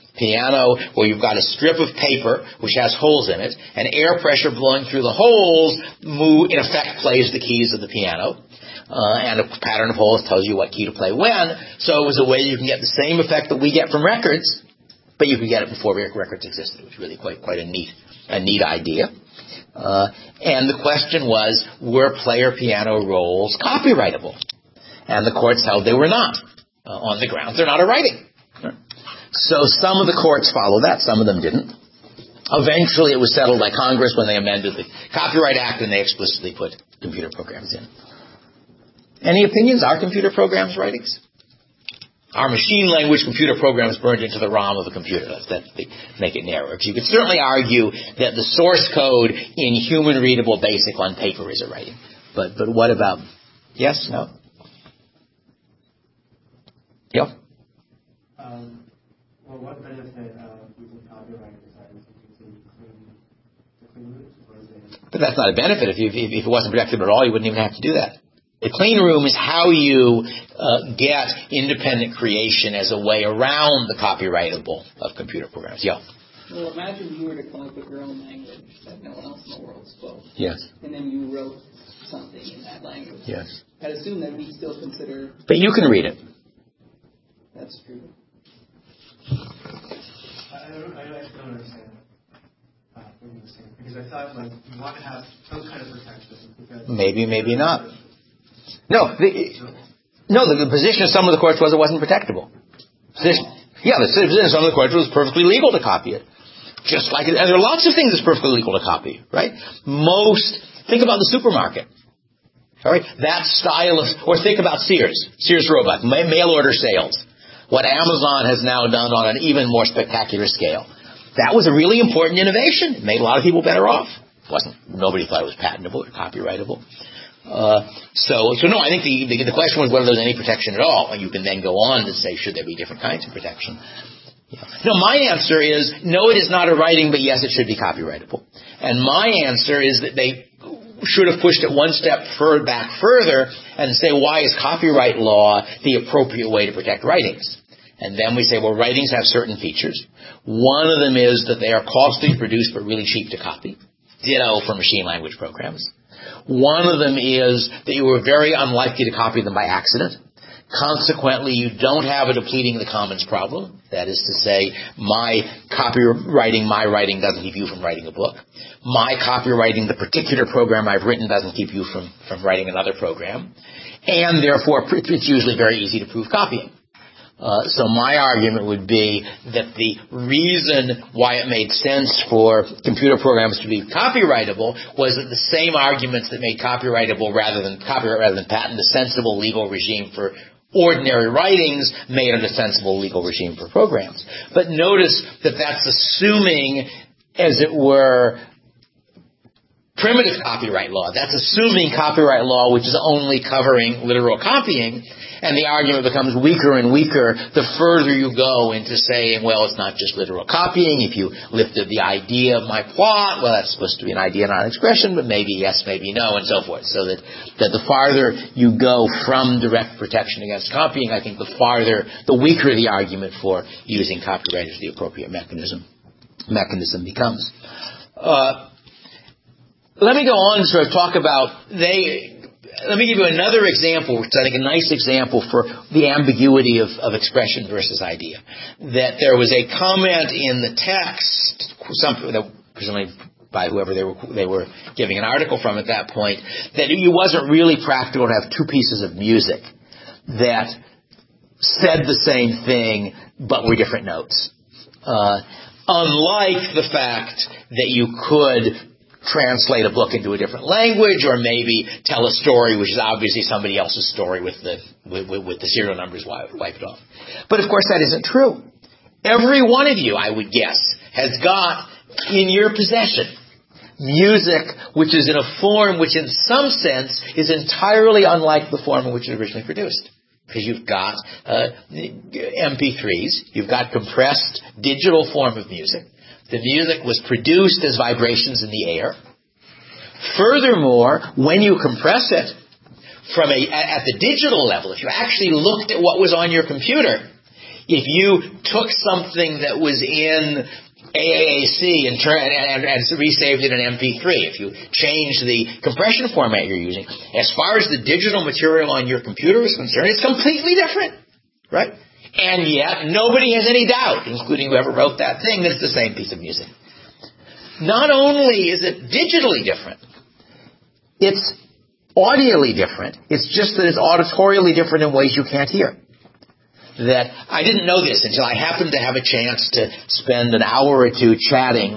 Piano where you've got a strip of paper which has holes in it, and air pressure blowing through the holes move, in effect plays the keys of the piano, uh, and a pattern of holes tells you what key to play when. So it was a way you can get the same effect that we get from records, but you could get it before records existed. It was really quite quite a neat a neat idea. Uh, and the question was, were player piano rolls copyrightable? And the courts held they were not, uh, on the grounds they're not a writing. So some of the courts followed that, some of them didn't. Eventually it was settled by Congress when they amended the Copyright Act and they explicitly put computer programs in. Any opinions? Are computer programs writings? Are machine language computer programs burned into the ROM of a computer? Let's make it narrower. Because you could certainly argue that the source code in human readable BASIC on paper is a writing. But but what about, yes, no? Yep. Um, well, what benefit of using copyright is using clean, the clean room? Or is it... But that's not a benefit. If, you, if, if it wasn't protected at all, you wouldn't even have to do that. The clean room is how you uh, get independent creation as a way around the copyrightable of computer programs. Yeah. Well, imagine you were to come up with your own language that no one else in the world spoke. Yes. And then you wrote something in that language. Yes. I'd assume that we still consider... But you can read it. That's true. I don't, I actually don't understand uh, what you're saying. Because I thought, like, you want to have some kind of protection. Because maybe, maybe not. No, the, no. The, the position of some of the courts was it wasn't protectable. Position, yeah, the position of some of the courts was perfectly legal to copy it. Just like it, and there are lots of things that's perfectly legal to copy, right? Most, think about the supermarket. All right, that style of, or think about Sears, Sears Roebuck, mail order sales. What Amazon has now done on an even more spectacular scale. That was a really important innovation. It made a lot of people better off. It wasn't, nobody thought it was patentable or copyrightable. Uh, so, so no, I think the, the the question was whether there's any protection at all. And you can then go on to say, should there be different kinds of protection? Yeah. No, my answer is, no, it is not a writing, but yes, it should be copyrightable. And my answer is that they should have pushed it one step further back further and say, why is copyright law the appropriate way to protect writings? And then we say, well, writings have certain features. One of them is that they are costly to produce but really cheap to copy. Ditto for machine language programs. One of them is that you are very unlikely to copy them by accident. Consequently, you don't have a depleting the commons problem. That is to say, my copywriting my writing doesn't keep you from writing a book. My copywriting the particular program I've written doesn't keep you from, from writing another program. And therefore, it's usually very easy to prove copying. Uh, so my argument would be that the reason why it made sense for computer programs to be copyrightable was that the same arguments that made copyrightable rather than copyright rather than patent a sensible legal regime for ordinary writings made it a sensible legal regime for programs. But notice that that's assuming, as it were, primitive copyright law. That's assuming copyright law which is only covering literal copying. And the argument becomes weaker and weaker the further you go into saying, well, it's not just literal copying. If you lifted the idea of my plot, well, that's supposed to be an idea, not an expression, but maybe yes, maybe no, and so forth. So that, that the farther you go from direct protection against copying, I think the farther, the weaker the argument for using copyright as the appropriate mechanism, mechanism becomes. Uh, let me go on to sort of talk about, they... Let me give you another example, which I think a nice example for the ambiguity of, of expression versus idea. That there was a comment in the text, some, presumably by whoever they were, they were giving an article from at that point, that it wasn't really practical to have two pieces of music that said the same thing but were different notes. Uh, unlike the fact that you could translate a book into a different language, or maybe tell a story which is obviously somebody else's story with the with, with the serial numbers wiped off. But of course that isn't true. Every one of you, I would guess, has got in your possession music which is in a form which in some sense is entirely unlike the form in which it originally produced. Because you've got uh, M P threes, you've got compressed digital form of music. The music was produced as vibrations in the air. Furthermore, when you compress it from a at the digital level, if you actually looked at what was on your computer, if you took something that was in A A A C and, turn, and, and resaved it in M P three, if you change the compression format you're using, as far as the digital material on your computer is concerned, it's completely different, right? And yet, nobody has any doubt, including whoever wrote that thing, that it's the same piece of music. Not only is it digitally different, it's audially different. It's just that it's auditorially different in ways you can't hear. That I didn't know this until I happened to have a chance to spend an hour or two chatting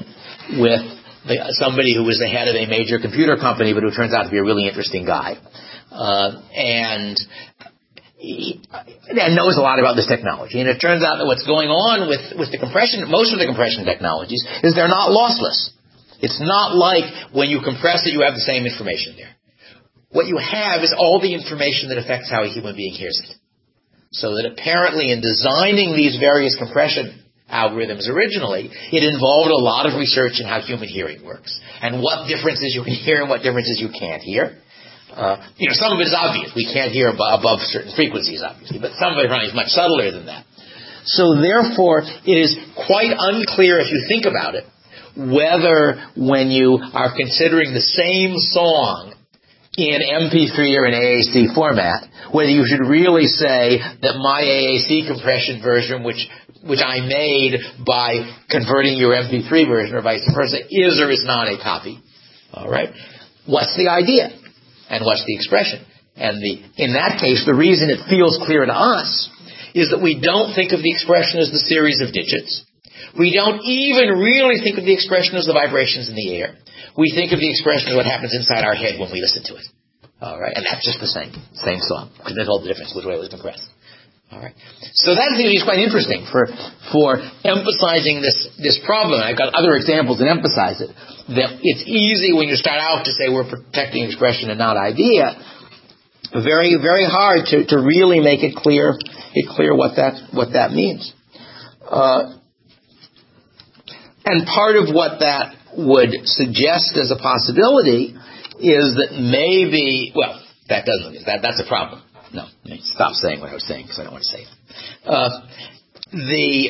with the, somebody who was the head of a major computer company, but who turns out to be a really interesting guy, uh, and he, and knows a lot about this technology. And it turns out that what's going on with, with the compression, most of the compression technologies, is they're not lossless. It's not like when you compress it, you have the same information there. What you have is all the information that affects how a human being hears it. So that apparently in designing these various compression algorithms originally, it involved a lot of research in how human hearing works, and what differences you can hear and what differences you can't hear. Uh, you know, some of it is obvious. We can't hear ab- above certain frequencies, obviously, but some of it is much subtler than that. So therefore, it is quite unclear, if you think about it, whether when you are considering the same song in M P three or in A A C format, whether you should really say that my A A C compression version, which which I made by converting your M P three version or vice versa, is or is not a copy. All right? What's the idea? And what's the expression? And the in that case, the reason it feels clear to us is that we don't think of the expression as the series of digits. We don't even really think of the expression as the vibrations in the air. We think of the expression as what happens inside our head when we listen to it. All right? And that's just the same. Same song. Because there's all the difference which way it was compressed. All right. So that seems quite interesting for for emphasizing this this problem. I've got other examples that emphasize it. That it's easy when you start out to say we're protecting expression and not idea. Very very hard to, to really make it clear it clear what that what that means. Uh, and part of what that would suggest as a possibility is that maybe well that doesn't that that's a problem. No, stop saying what I was saying because I don't want to say it. Uh, the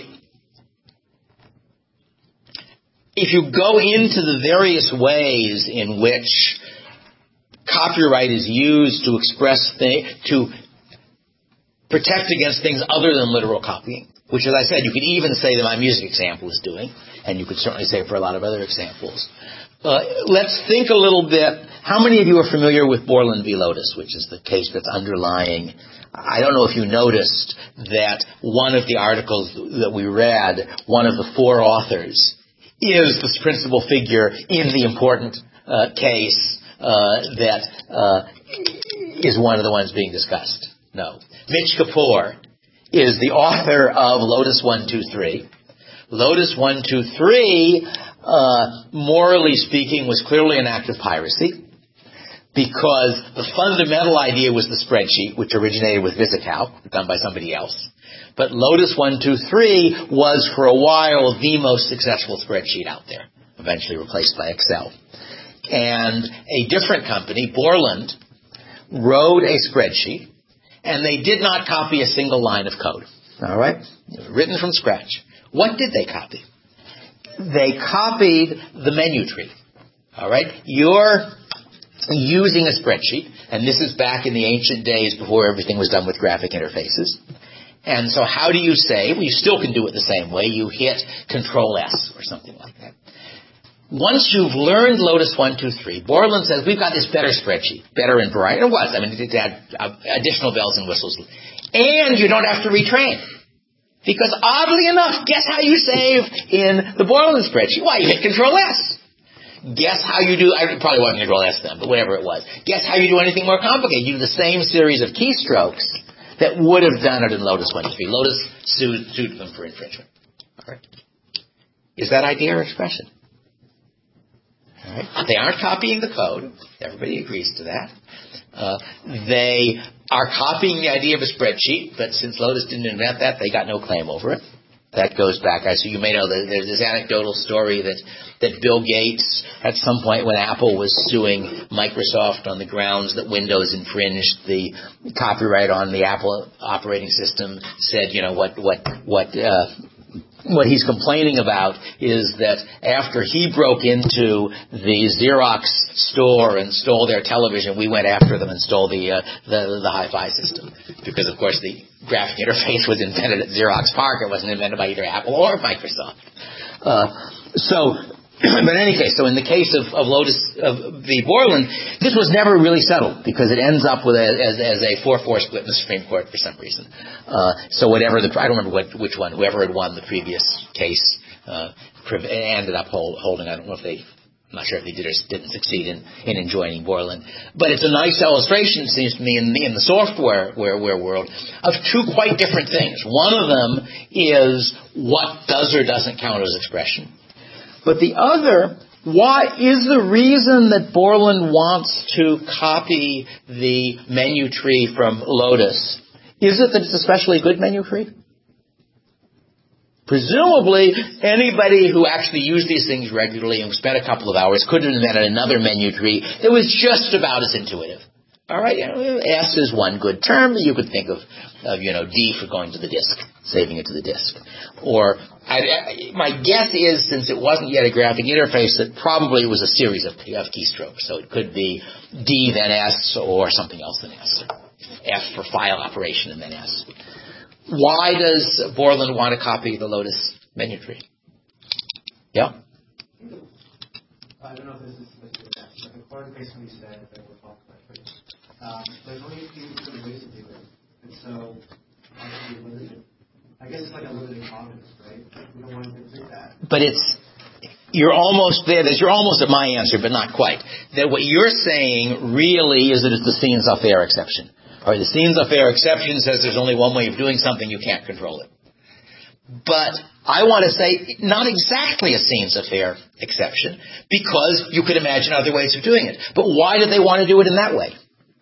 if you go into the various ways in which copyright is used to express things, to protect against things other than literal copying, which, as I said, you could even say that my music example is doing, and you could certainly say for a lot of other examples. Uh, let's think a little bit. How many of you are familiar with Borland v. Lotus, which is the case that's underlying? I don't know if you noticed that one of the articles that we read, one of the four authors, is the principal figure in the important uh, case uh, that uh, is one of the ones being discussed. No. Mitch Kapoor is the author of Lotus one two three. Lotus one two three, uh, morally speaking, was clearly an act of piracy, because the fundamental idea was the spreadsheet, which originated with VisiCalc, done by somebody else. But Lotus one two three was, for a while, the most successful spreadsheet out there, eventually replaced by Excel. And a different company, Borland, wrote a spreadsheet, and they did not copy a single line of code. All right? It was written from scratch. What did they copy? They copied the menu tree. All right? You're using a spreadsheet, and this is back in the ancient days before everything was done with graphic interfaces. And so how do you say, well, you still can do it the same way. You hit Control S or something like that. Once you've learned Lotus one two three, Borland says, we've got this better spreadsheet, better in variety. It was. I mean, it had additional bells and whistles. And you don't have to retrain. Because oddly enough, guess how you save in the Borland spreadsheet? Why, you hit Control S. Guess how you do, I probably wasn't Control S then, but whatever it was. Guess how you do anything more complicated? You do the same series of keystrokes that would have done it in Lotus one two three. Lotus sued, sued them for infringement. All right. Is that idea or expression? All right. They aren't copying the code. Everybody agrees to that. Uh, they are copying the idea of a spreadsheet, but since Lotus didn't invent that, they got no claim over it. That goes back. So you may know that there's this anecdotal story that, that Bill Gates, at some point when Apple was suing Microsoft on the grounds that Windows infringed the copyright on the Apple operating system, said, you know, what, what, what, uh, what he's complaining about is that after he broke into the Xerox store and stole their television, we went after them and stole the uh, the, the hi-fi system. Because, of course, the graphic interface was invented at Xerox PARC. It wasn't invented by either Apple or Microsoft. Uh, so... But in any case, so in the case of, of Lotus, of the Borland, this was never really settled because it ends up with a, as, as a four four split in the Supreme Court for some reason. Uh, so whatever the, I don't remember what, which one, whoever had won the previous case, uh, ended up hold, holding. I don't know if they, I'm not sure if they did or didn't succeed in, in enjoining Borland. But it's a nice illustration, it seems to me, in the, in the software where, where world of two quite different things. One of them is what does or doesn't count as expression. But the other, why is the reason that Borland wants to copy the menu tree from Lotus, is it that it's a especially good menu tree? Presumably, anybody who actually used these things regularly and spent a couple of hours could have invented another menu tree that was just about as intuitive. All right, you know, S is one good term. You could think of, of, you know, D for going to the disk, saving it to the disk. Or, I, I, my guess is, since it wasn't yet a graphic interface, that probably it was a series of, of keystrokes. So it could be D, then S, or something else than S. F for file operation, and then S. Why does Borland want to copy the Lotus menu tree? Yeah? I don't know if this is specific, but the core basically said that we're talking about um, there's only a few different ways to do it. And so, obviously, limited. I guess it's like a limited commons, right? We don't want to do that. But it's, you're almost there. You're almost at my answer, but not quite. That what you're saying really is that it's the scenes off air exception. Or the scenes off air exception says there's only one way of doing something, you can't control it. But I want to say not exactly a scenes of air exception, because you could imagine other ways of doing it. But why do they want to do it in that way?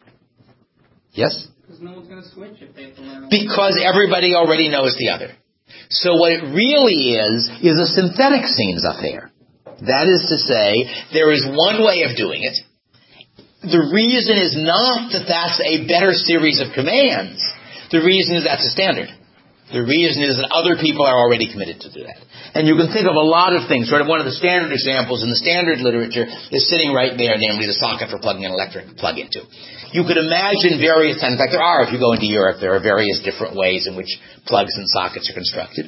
Yes? Because no one's going to switch if they have to learn. Because everybody already knows the other. So what it really is, is a synthetic scenes of air. That is to say, there is one way of doing it. The reason is not that that's a better series of commands. The reason is that's a standard. The reason is that other people are already committed to do that. And you can think of a lot of things. Sort of one of the standard examples in the standard literature is sitting right there, namely the socket for plugging an electric plug into. You could imagine various, in fact there are, if you go into Europe, there are various different ways in which plugs and sockets are constructed.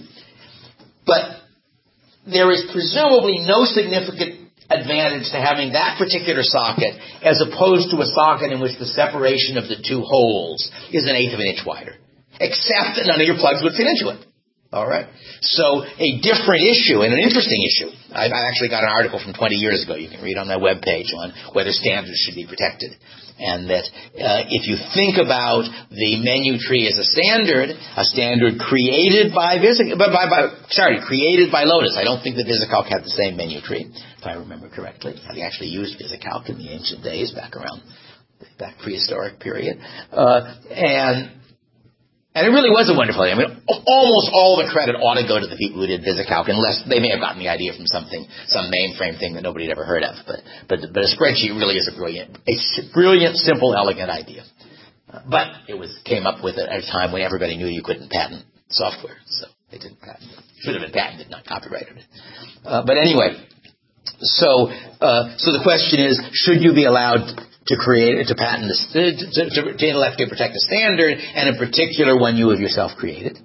But there is presumably no significant advantage to having that particular socket as opposed to a socket in which the separation of the two holes is an eighth of an inch wider. Except that none of your plugs would fit into it. All right? So a different issue, and an interesting issue. I actually got an article from twenty years ago you can read on my webpage on whether standards should be protected. And that uh, if you think about the menu tree as a standard, a standard created by VisiCalc, by, by, by, sorry, created by Lotus. I don't think that VisiCalc had the same menu tree, if I remember correctly. I actually used VisiCalc in the ancient days, back around that prehistoric period. Uh, and And it really was a wonderful idea. I mean, almost all the credit ought to go to the people who did VisiCalc, unless they may have gotten the idea from something, some mainframe thing that nobody had ever heard of. But, but, but a spreadsheet really is a brilliant, a brilliant, simple, elegant idea. Uh, but it was came up with it at a time when everybody knew you couldn't patent software, so they didn't patent it. Should have been patented, not copyrighted. Uh, but anyway, so uh, so the question is, should you be allowed to create, to patent, a, to, to, to intellectually protect a standard, and in particular one you have yourself created?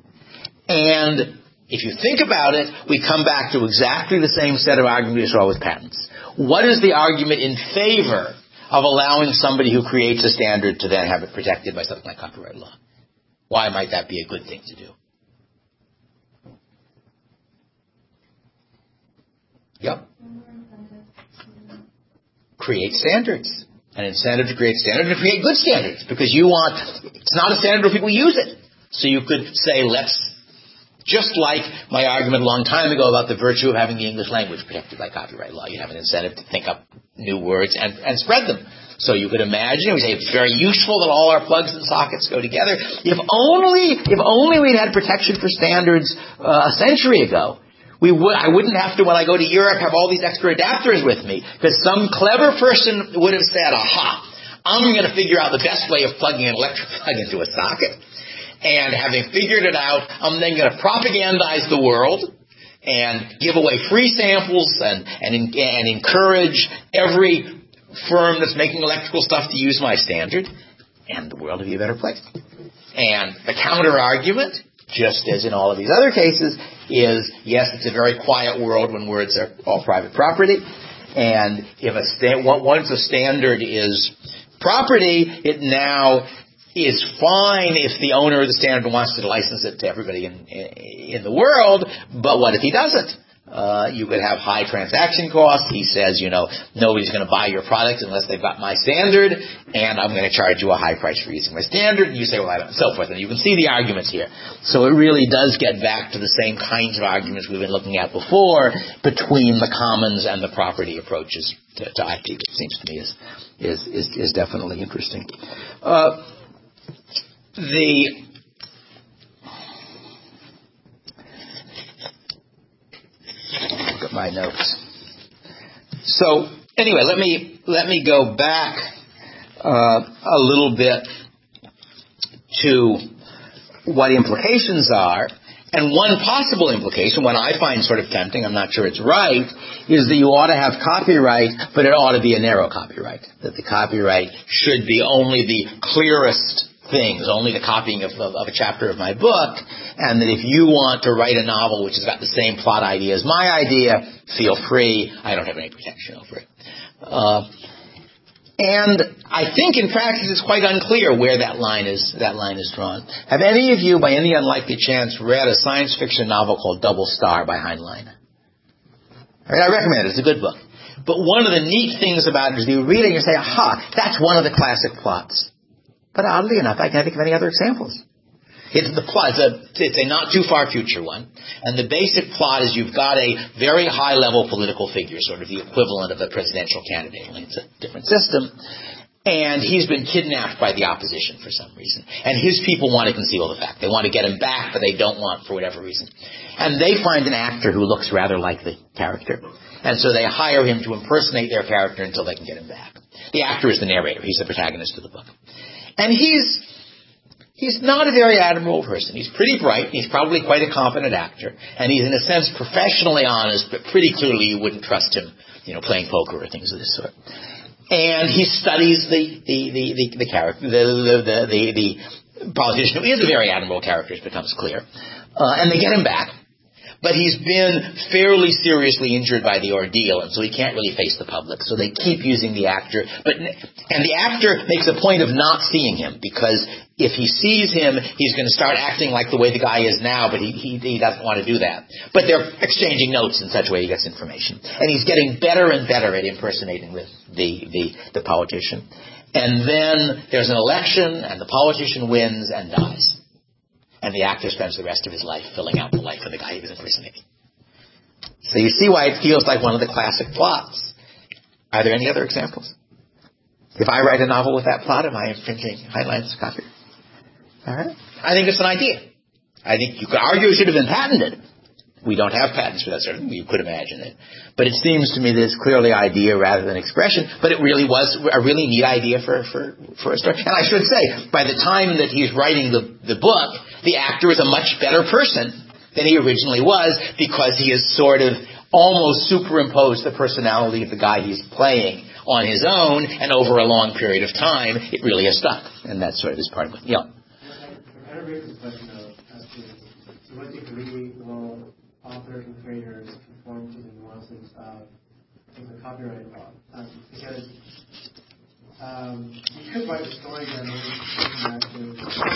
And if you think about it, we come back to exactly the same set of arguments we saw with patents. What is the argument in favor of allowing somebody who creates a standard to then have it protected by something like copyright law? Why might that be a good thing to do? Yep. Create standards. An incentive to create standards and to create good standards, because you want, it's not a standard where people use it. So you could say, let's, just like my argument a long time ago about the virtue of having the English language protected by copyright law. You have an incentive to think up new words and, and spread them. So you could imagine, we say it's very useful that all our plugs and sockets go together. If only, if only we'd had protection for standards uh, a century ago. We would, I wouldn't have to, when I go to Europe, have all these extra adapters with me, because some clever person would have said, aha, I'm going to figure out the best way of plugging an electric plug into a socket. And having figured it out, I'm then going to propagandize the world and give away free samples and, and, and encourage every firm that's making electrical stuff to use my standard, and the world will be a better place. And the counter-argument, just as in all of these other cases, is, yes, it's a very quiet world when words are all private property. And if a sta- once a standard is property, it now is fine if the owner of the standard wants to license it to everybody in, in the world. But what if he doesn't? Uh, you could have high transaction costs. He says, you know, nobody's going to buy your product unless they've got my standard, and I'm going to charge you a high price for using my standard. And you say, well, I don't, and so forth. And you can see the arguments here. So it really does get back to the same kinds of arguments we've been looking at before between the commons and the property approaches to, to I P, which seems to me is is is, is definitely interesting. Uh, the Look at my notes. So anyway, let me let me go back uh, a little bit to what implications are. And one possible implication, one I find sort of tempting, I'm not sure it's right, is that you ought to have copyright, but it ought to be a narrow copyright. That the copyright should be only the clearest things, only the copying of, of, of a chapter of my book, and that if you want to write a novel which has got the same plot idea as my idea, feel free. I don't have any protection over it. Uh, and I think in practice it's quite unclear where that line is that line is drawn. Have any of you, by any unlikely chance, read a science fiction novel called Double Star by Heinlein? I mean, I recommend it. It's a good book. But one of the neat things about it is you read it and you say, aha, that's one of the classic plots. But oddly enough, I can't think of any other examples. It's the plot. It's a, it's a not too far future one. And the basic plot is you've got a very high level political figure, sort of the equivalent of a presidential candidate. Only it's a different system. And he's been kidnapped by the opposition for some reason. And his people want to conceal the fact. They want to get him back, but they don't want for whatever reason. And they find an actor who looks rather like the character. And so they hire him to impersonate their character until they can get him back. The actor is the narrator. He's the protagonist of the book. And he's he's not a very admirable person. He's pretty bright. He's probably quite a competent actor. And he's, in a sense, professionally honest, but pretty clearly you wouldn't trust him, you know, playing poker or things of this sort. And he studies the the the, the, the character, the the, the the the politician who is a very admirable character, it becomes clear. Uh, and they get him back. But he's been fairly seriously injured by the ordeal, and so he can't really face the public. So they keep using the actor. But and the actor makes a point of not seeing him, because if he sees him, he's going to start acting like the way the guy is now, but he, he, he doesn't want to do that. But they're exchanging notes in such a way he gets information. And he's getting better and better at impersonating the, the, the, the politician. And then there's an election, and the politician wins and dies. And the actor spends the rest of his life filling out the life of the guy he was impersonating. So you see why it feels like one of the classic plots. Are there any other examples? If I write a novel with that plot, am I infringing Heinlein's copy? All right. I think it's an idea. I think you could argue it should have been patented. We don't have patents for that sort of thing. You could imagine it. But it seems to me that it's clearly idea rather than expression. But it really was a really neat idea for, for, for a story. And I should say, by the time that he's writing the, the book, the actor is a much better person than he originally was, because he has sort of almost superimposed the personality of the guy he's playing on his own, and over a long period of time, it really has stuck. And that sort of is part of it. Yeah. I kind of raise the question of, as to, to what degree will authors and creators conform to the nuances of, of the copyright law? Um, because um, you could write a story that only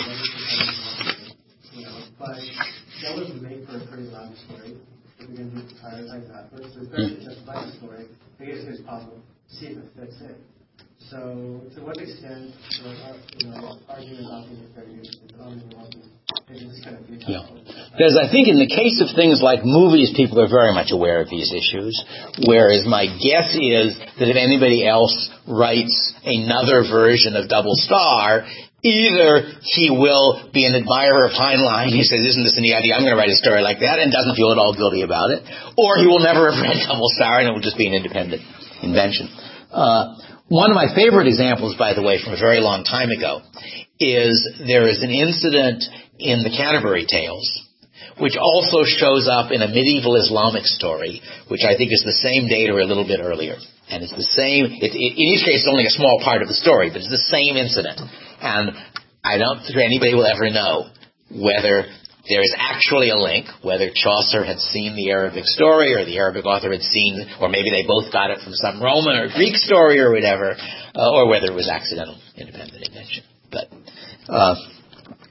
you know, but that would make for a pretty long story. If you're going to prioritize that first, so it's better to just write the story, make it as good as possible, see if it fits in. So, to what extent, you know, arguing about the fair use and other nuances, is this kind of yeah. Because I think in the case of things like movies, people are very much aware of these issues, whereas my guess is that if anybody else writes another version of Double Star, either he will be an admirer of Heinlein, he says, isn't this a neat idea, I'm going to write a story like that, and doesn't feel at all guilty about it, or he will never have read Double Star and it will just be an independent invention. Uh, one of my favorite examples, by the way, from a very long time ago, is there is an incident in the Canterbury Tales, which also shows up in a medieval Islamic story, which I think is the same date or a little bit earlier. And it's the same, it, it, in each case it's only a small part of the story, but it's the same incident. And I don't think anybody will ever know whether there is actually a link, whether Chaucer had seen the Arabic story or the Arabic author had seen, or maybe they both got it from some Roman or Greek story or whatever, uh, or whether it was accidental independent invention. But uh,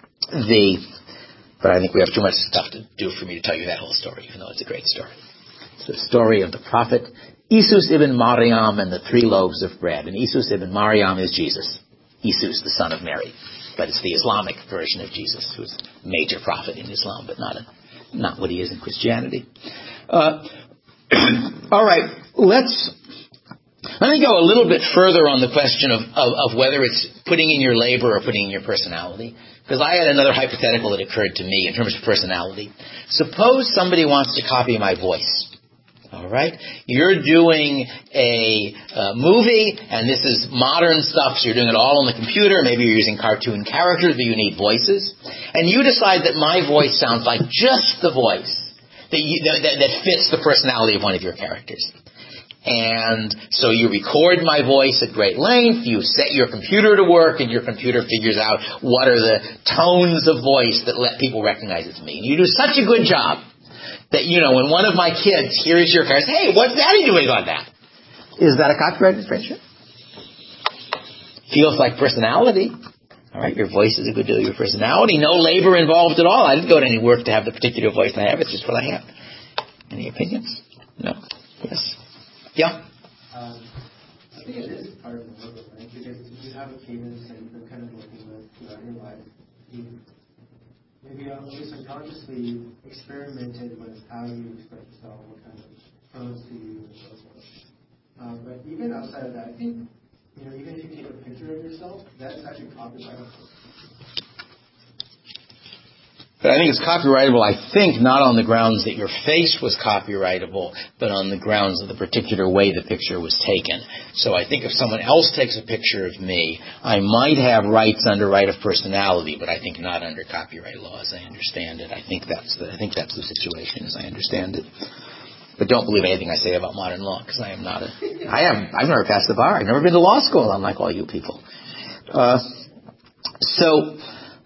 the, but I think we have too much stuff to do for me to tell you that whole story, even though it's a great story. It's the story of the prophet Isus ibn Maryam and the three loaves of bread. And Isus ibn Maryam is Jesus. Isus, the son of Mary. But it's the Islamic version of Jesus, who's a major prophet in Islam, but not a, not what he is in Christianity. Uh, all right, let's let me go a little bit further on the question of, of, of whether it's putting in your labor or putting in your personality. Because I had another hypothetical that occurred to me in terms of personality. Suppose somebody wants to copy my voice. All right? You're doing a uh, movie, and this is modern stuff, so you're doing it all on the computer. Maybe you're using cartoon characters, but you need voices. And you decide that my voice sounds like just the voice that, you, that, that fits the personality of one of your characters. And so you record my voice at great length, you set your computer to work, and your computer figures out what are the tones of voice that let people recognize it's me. And you do such a good job that, you know, when one of my kids hears your car, hey, what's Daddy doing on that? Is that a copyright infringement? Feels like personality. All right, your voice is a good deal of your personality. No labor involved at all. I didn't go to any work to have the particular voice I have. It's just what I have. Any opinions? No? Yes? Yeah? Um, I think it is part of the labor, right? Because if you have a cadence that you've been kind of working with throughout your life, you maybe at least unconsciously experimented with how you express yourself, what kind of tones to use, and so forth. Um, but even outside of that, I think, you know, even if you take a picture of yourself, that's actually copyrightable. But I think it's copyrightable, I think, not on the grounds that your face was copyrightable, but on the grounds of the particular way the picture was taken. So I think if someone else takes a picture of me, I might have rights under right of personality, but I think not under copyright law as I understand it. I think that's the, I think that's the situation as I understand it. But don't believe anything I say about modern law, because I am not a, I am, I've never passed the bar. I've never been to law school, unlike all you people. Uh, so,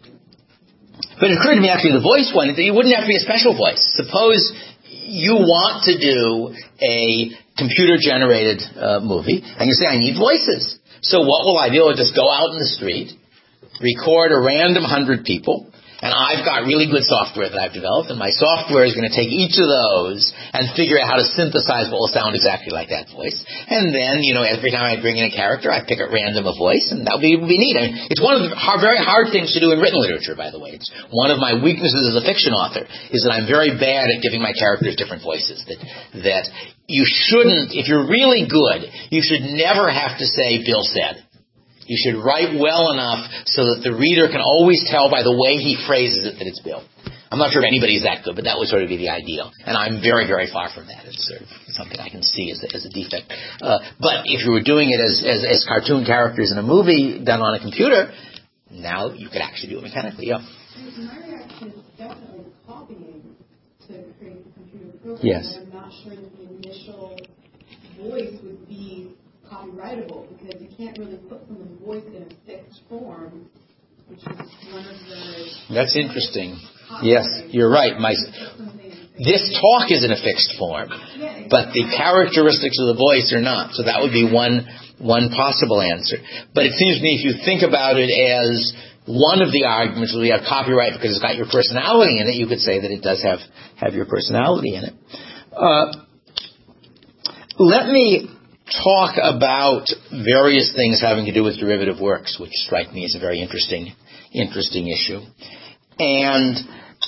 But it occurred to me, actually, the voice one, that you wouldn't have to be a special voice. Suppose you want to do a computer-generated uh, movie, and you say, I need voices. So what will I do? I'll just go out in the street, record a random hundred people, and I've got really good software that I've developed, and my software is going to take each of those and figure out how to synthesize what will sound exactly like that voice. And then, you know, every time I bring in a character, I pick at random a voice, and that would be, would be neat. I mean, it's one of the hard, very hard things to do in written literature, by the way. It's one of my weaknesses as a fiction author, is that I'm very bad at giving my characters different voices. That, that you shouldn't, if you're really good, you should never have to say, Bill said. You should write well enough so that the reader can always tell by the way he phrases it that it's Bill. I'm not sure if anybody's that good, but that would sort of be the ideal. And I'm very, very far from that. It's sort of something I can see as a, as a defect. Uh, but if you were doing it as, as, as cartoon characters in a movie done on a computer, now you could actually do it mechanically, yeah. My reaction is definitely copying to create the computer program. Yes. I'm not sure that the initial voice would be copyrightable, because you can't really put someone's voice in a fixed form, which is one of the... That's interesting. Yes, you're right. My, this talk is in a fixed form, but the characteristics of the voice are not. So that would be one one possible answer. But it seems to me if you think about it as one of the arguments that we have copyright because it's got your personality in it, you could say that it does have, have your personality in it. Uh, let me talk about various things having to do with derivative works, which strike me as a very interesting, interesting issue. And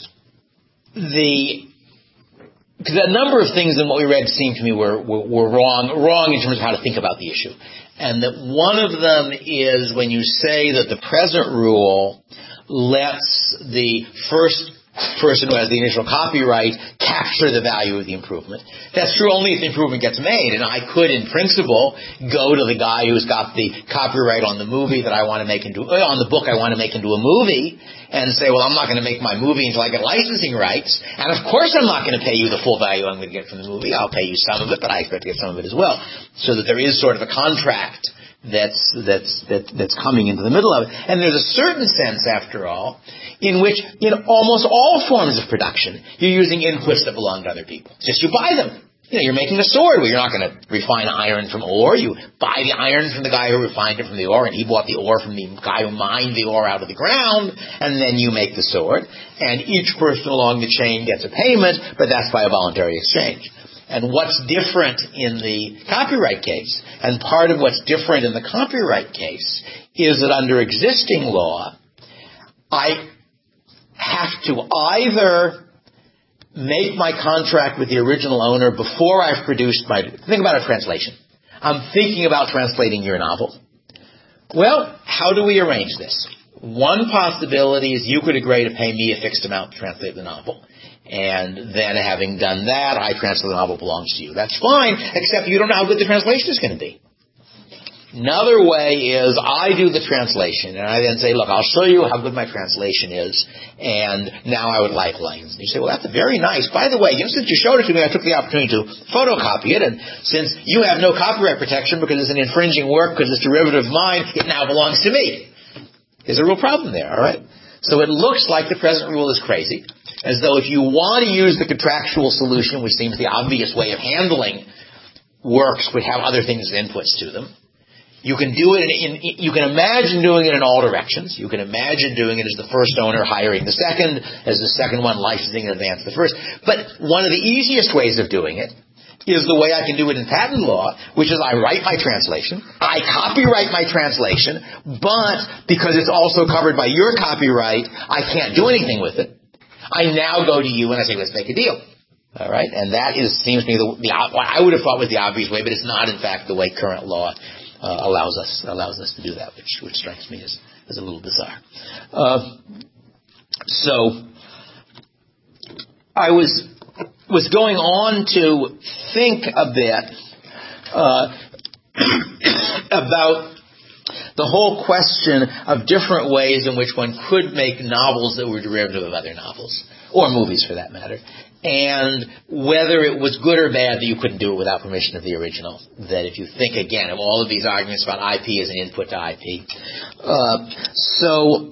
the, because a number of things in what we read seemed to me were, were, were wrong, wrong in terms of how to think about the issue. And that one of them is when you say that the present rule lets the first person who has the initial copyright capture the value of the improvement. That's true only if the improvement gets made. And I could, in principle, go to the guy who's got the copyright on the movie that I want to make into, uh, on the book I want to make into a movie, and say, well, I'm not going to make my movie until I get licensing rights. And of course I'm not going to pay you the full value I'm going to get from the movie. I'll pay you some of it, but I expect to get some of it as well. So that there is sort of a contract that's that's that, that's coming into the middle of it. And there's a certain sense, after all, in which in almost all forms of production, you're using inputs that belong to other people. It's just you buy them. You know, you're making a sword. Well, you're not going to refine iron from ore. You buy the iron from the guy who refined it from the ore, and he bought the ore from the guy who mined the ore out of the ground, and then you make the sword. And each person along the chain gets a payment, but that's by a voluntary exchange. and what's different in the copyright case. And part of what's different in the copyright case is that under existing law, I have to either make my contract with the original owner before I've produced my... Think about a translation. I'm thinking about translating your novel. Well, how do we arrange this? One possibility is you could agree to pay me a fixed amount to translate the novel. And then having done that, I translate the novel belongs to you. That's fine, except you don't know how good the translation is going to be. Another way is I do the translation, and I then say, look, I'll show you how good my translation is, and now I would like lines. And you say, well, that's very nice. By the way, you know, since you showed it to me, I took the opportunity to photocopy it, and since you have no copyright protection because it's an infringing work, because it's derivative of mine, it now belongs to me. There's a real problem there, all right? So it looks like the present rule is crazy, as though if you want to use the contractual solution, which seems the obvious way of handling works which have other things as inputs to them, you can do it in, in, you can imagine doing it in all directions. You can imagine doing it as the first owner hiring the second, as the second one licensing in advance the first. But one of the easiest ways of doing it is the way I can do it in patent law, which is I write my translation, I copyright my translation, but because it's also covered by your copyright, I can't do anything with it. I now go to you and I say, let's make a deal. All right? And that is, seems to me, the, the, what I would have thought was the obvious way, but it's not, in fact, the way current law Uh, allows us allows us to do that, which which strikes me as, as a little bizarre. Uh, so I was was going on to think a bit uh, about the whole question of different ways in which one could make novels that were derivative of other novels, or movies for that matter, and whether it was good or bad that you couldn't do it without permission of the original. That if you think, again, of all of these arguments about I P as an input to I P. Uh, so,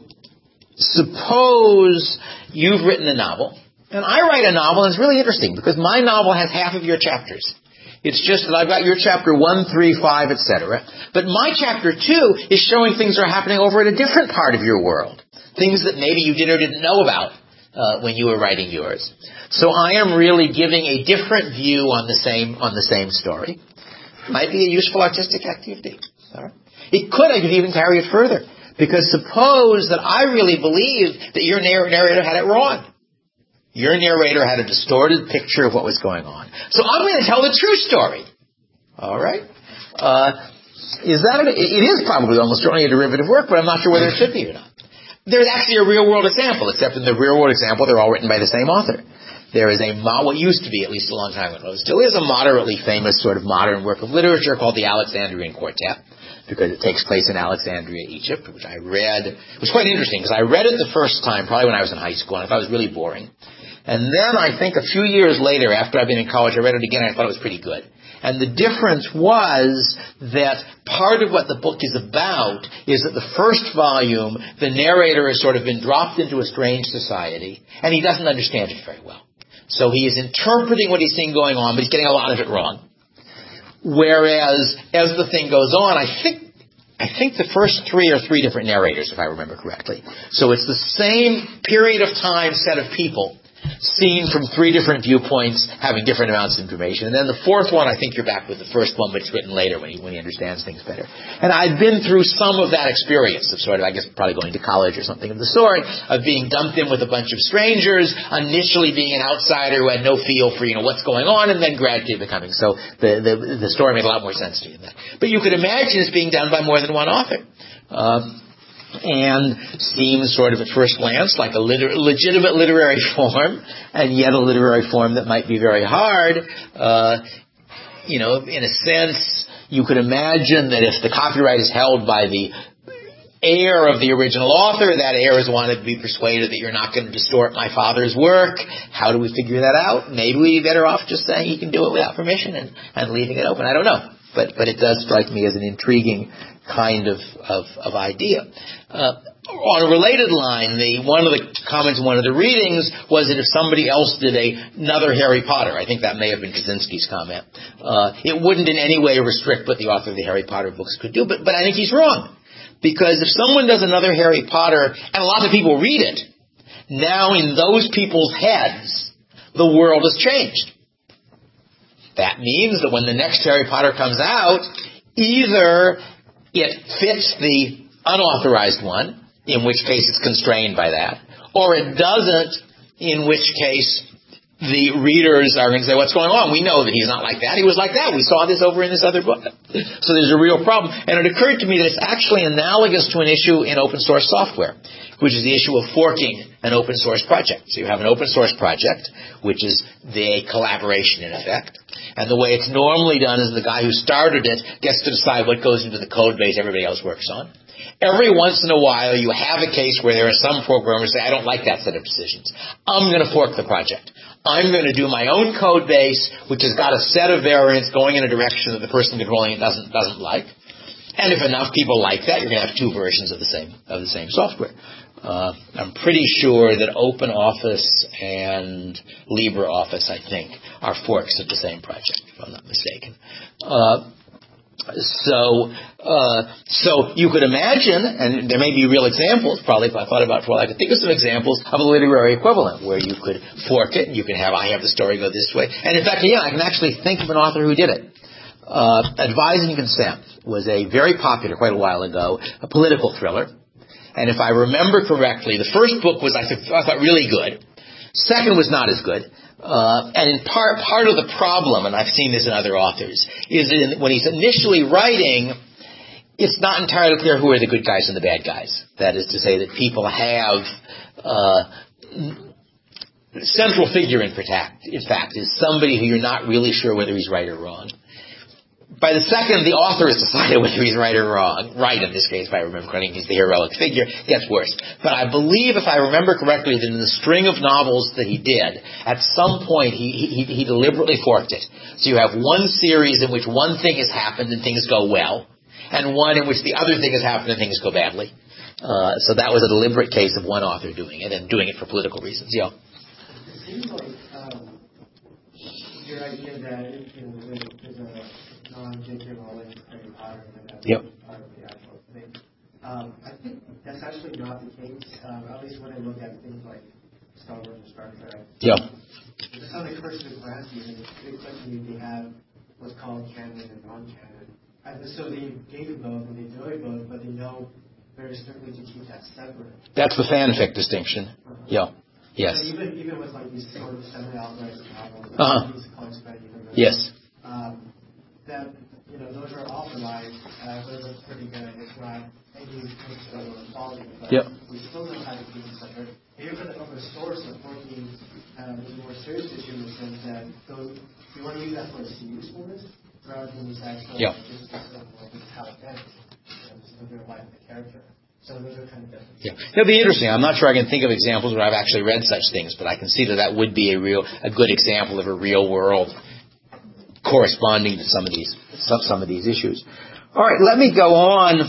suppose you've written a novel, and I write a novel, and it's really interesting, because my novel has half of your chapters. It's just that I've got your chapter one, three, five, et cetera. But my chapter two is showing things that are happening over in a different part of your world. Things that maybe you did or didn't know about uh, when you were writing yours. So I am really giving a different view on the same on the same story. Might be a useful artistic activity. All right. It could, I could even carry it further. Because suppose that I really believe that your narrator had it wrong. Your narrator had a distorted picture of what was going on. So I'm going to tell the true story. All right? Uh, is that a, it is probably almost certainly a derivative work, but I'm not sure whether it should be or not. There's actually a real-world example, except in the real-world example, they're all written by the same author. There is a, what used to be, at least a long time ago, still is a moderately famous sort of modern work of literature called the Alexandrian Quartet, because it takes place in Alexandria, Egypt, which I read. It was quite interesting, because I read it the first time, probably when I was in high school, and I thought it was really boring. And then I think a few years later, after I'd been in college, I read it again, and I thought it was pretty good. And the difference was that part of what the book is about is that the first volume, the narrator has sort of been dropped into a strange society, and he doesn't understand it very well. So he is interpreting what he's seeing going on, but he's getting a lot of it wrong. Whereas, as the thing goes on, I think I think the first three are three different narrators, if I remember correctly. So it's the same period of time set of people, seen from three different viewpoints, having different amounts of information. And then the fourth one, I think you're back with the first one, but it's written later when he, when he understands things better. And I've been through some of that experience of sort of, I guess, probably going to college or something of the sort, of being dumped in with a bunch of strangers, initially being an outsider who had no feel for, you know, what's going on, and then gradually becoming. So the, the, the story made a lot more sense to me than that. But you could imagine it's being done by more than one author. Um, and seems sort of at first glance like a liter- legitimate literary form, and yet a literary form that might be very hard. Uh, you know, in a sense, you could imagine that if the copyright is held by the heir of the original author, that heir is wanted to be persuaded that you're not going to distort my father's work. How do we figure that out? Maybe we'd be better off just saying he can do it without permission and, and leaving it open. I don't know. But, but it does strike me as an intriguing kind of, of, of idea. Uh, on a related line, the, one of the comments in one of the readings was that if somebody else did a, another Harry Potter, I think that may have been Kaczynski's comment, uh, it wouldn't in any way restrict what the author of the Harry Potter books could do. But, but I think he's wrong. Because if someone does another Harry Potter, and a lot of people read it, now in those people's heads, the world has changed. That means that when the next Harry Potter comes out, either it fits the unauthorized one, in which case it's constrained by that, or it doesn't, in which case the readers are going to say, what's going on? We know that he's not like that. He was like that. We saw this over in this other book. So there's a real problem. And it occurred to me that it's actually analogous to an issue in open source software, which is the issue of forking an open source project. So you have an open source project, which is the collaboration in effect. And the way it's normally done is the guy who started it gets to decide what goes into the code base everybody else works on. Every once in a while, you have a case where there are some programmers who say, I don't like that set of decisions. I'm going to fork the project. I'm going to do my own code base, which has got a set of variants going in a direction that the person controlling it doesn't doesn't like. And if enough people like that, you're going to have two versions of the same of the same software. Uh, I'm pretty sure that OpenOffice and LibreOffice, I think, are forks of the same project, if I'm not mistaken. Uh, So, uh, so you could imagine, and there may be real examples, probably if I thought about it for a while, I could think of some examples of a literary equivalent where you could fork it, and you can have, I have the story go this way. And in fact, yeah, I can actually think of an author who did it. Uh, Advise and Consent was a very popular, quite a while ago, a political thriller. And if I remember correctly, the first book was, I, th- I thought, really good. Second was not as good. Uh, and in part, part of the problem, and I've seen this in other authors, is in, when he's initially writing, it's not entirely clear who are the good guys and the bad guys. That is to say that people have uh, central figure in fact, in fact, is somebody who you're not really sure whether he's right or wrong. By the second the author has decided whether he's right or wrong, right in this case, if I remember correctly, he's the heroic figure, it gets worse. But I believe, if I remember correctly, that in the string of novels that he did, at some point he, he, he deliberately forked it. So you have one series in which one thing has happened and things go well, and one in which the other thing has happened and things go badly. Uh, so that was a deliberate case of one author doing it, and doing it for political reasons. Yeah. It seems like um, your idea that, you know, there's a non-J K Rowling Harry Potter and that's yep. part of the actual thing. Um, I think that's actually not the case, um, at least when I look at things like Star Wars and Star Trek. Yep. Um, some of the cursive glasses, and it's like they have what's called canon and non-canon. And so they engage both and they enjoy both, but they know very strictly to keep that separate. That's the fanfic distinction. Uh-huh. Yeah. Yes. So even even with like these sort of semi-outright novels, uh-huh. these coins back even though, yes. Um, that, you know, those are authorized, uh, those are pretty good. It's not any particular quality, but yep. we still know how to keep them separate. Here for the open source, unfortunately, um, is a more serious issue in the sense that those, you want to use that for its usefulness rather than its actual yep. just sort of like how it ends, you know, just live their life the character. So those are kind of different. Yeah, it'll be interesting. I'm not sure I can think of examples where I've actually read such things, but I can see that that would be a real, a good example of a real world corresponding to some of these, some, some of these issues. All right, let me go on.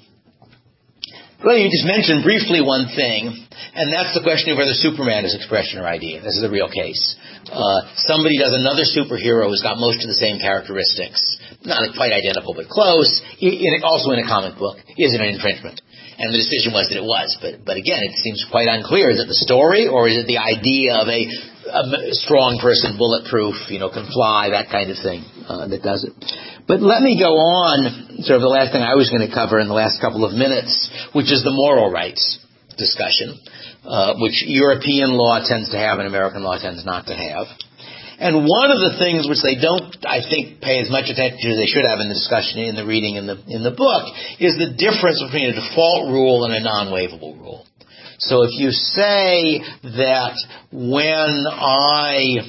Let me just mention briefly one thing, and that's the question of whether Superman is expression or idea. This is a real case. Uh, somebody does another superhero who's got most of the same characteristics, not quite identical but close, in, also in a comic book. Is it an infringement? And the decision was that it was. But but again, it seems quite unclear. Is it the story, or is it the idea of a, a strong person, bulletproof, you know, can fly, that kind of thing, uh, that does it? But let me go on, sort of the last thing I was going to cover in the last couple of minutes, which is the moral rights discussion, uh, which European law tends to have and American law tends not to have. And one of the things which they don't, I think, pay as much attention to as they should have in the discussion, in the reading, in the in the book, is the difference between a default rule and a non-waivable rule. So if you say that when I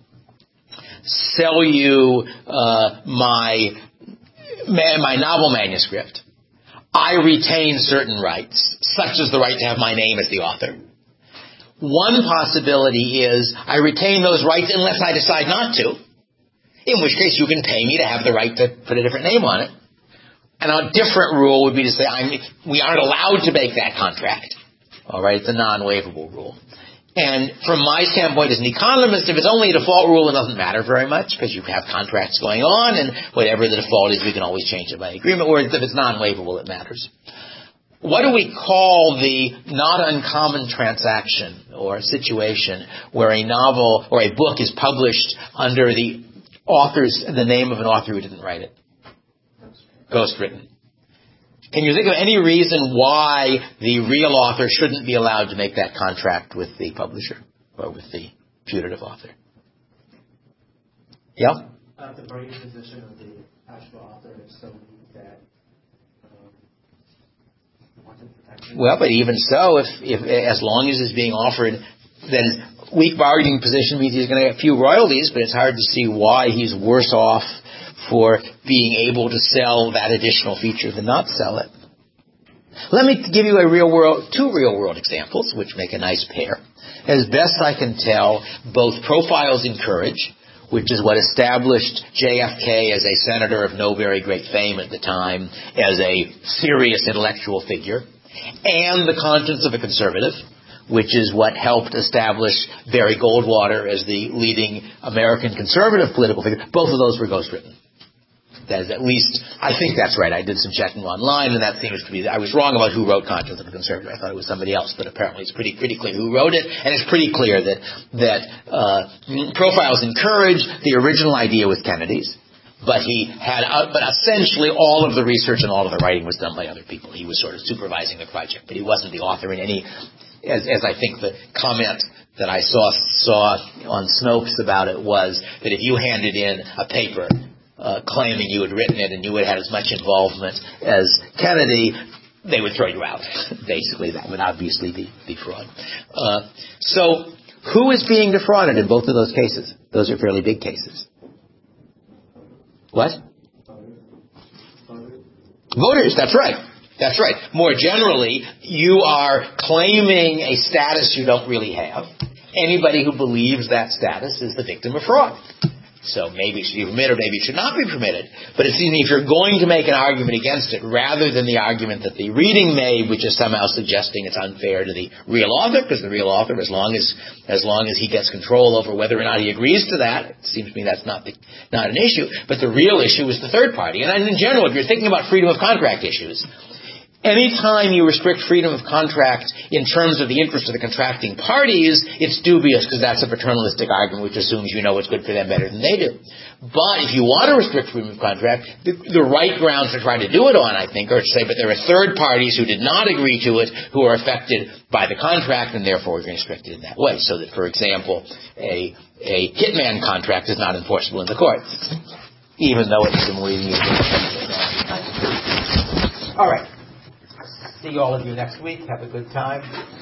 sell you uh, my my novel manuscript, I retain certain rights, such as the right to have my name as the author. One possibility is I retain those rights unless I decide not to, in which case you can pay me to have the right to put a different name on it. And a different rule would be to say I'm, we aren't allowed to make that contract. All right, it's a non-waivable rule. And from my standpoint as an economist, if it's only a default rule, it doesn't matter very much because you have contracts going on, and whatever the default is, we can always change it by agreement. Whereas if it's non-waivable, it matters. What do we call the not uncommon transaction or situation where a novel or a book is published under the authors, the name of an author who didn't write it? Ghostwritten. Can you think of any reason why the real author shouldn't be allowed to make that contract with the publisher or with the putative author? Yeah? Uh, the burning position of the actual author is so weak that um, wanted protection. Well, but even so, if, if as long as it's being offered, then weak bargaining position means he's going to get few royalties, but it's hard to see why he's worse off for being able to sell that additional feature than not sell it. Let me give you a real world, two real world examples, which make a nice pair. As best I can tell, both Profiles in Courage, which is what established J F K as a senator of no very great fame at the time, as a serious intellectual figure, and The Conscience of a Conservative, which is what helped establish Barry Goldwater as the leading American conservative political figure. Both of those were ghostwritten. That is at least, I think that's right. I did some checking online, and that seems to be, I was wrong about who wrote Conscience of a Conservative. I thought it was somebody else, but apparently it's pretty pretty clear who wrote it, and it's pretty clear that, that uh, Profiles in Courage, the original idea was Kennedy's, but he had, uh, but essentially all of the research and all of the writing was done by other people. He was sort of supervising the project, but he wasn't the author in any, as, as I think the comment that I saw saw on Snopes about it was that if you handed in a paper uh, claiming you had written it and you had had as much involvement as Kennedy, they would throw you out. Basically, that would obviously be, be fraud. Uh, so, who is being defrauded in both of those cases? Those are fairly big cases. What? Voters, that's right. That's right. More generally, you are claiming a status you don't really have. Anybody who believes that status is the victim of fraud. So maybe it should be permitted, maybe it should not be permitted. But it seems to me if you're going to make an argument against it, rather than the argument that the reading made, which is somehow suggesting it's unfair to the real author, because the real author, as long as as long as he gets control over whether or not he agrees to that, it seems to me that's not the, not an issue. But the real issue is the third party. And in general, if you're thinking about freedom of contract issues, anytime you restrict freedom of contract in terms of the interest of the contracting parties, it's dubious because that's a paternalistic argument which assumes you know what's good for them better than they do. But if you want to restrict freedom of contract, the, the right grounds to try to do it on, I think, are to say, but there are third parties who did not agree to it who are affected by the contract and therefore are restricted in that way. So that, for example, a, a hitman contract is not enforceable in the courts, even though it's the more unique. All right. See all of you next week. Have a good time.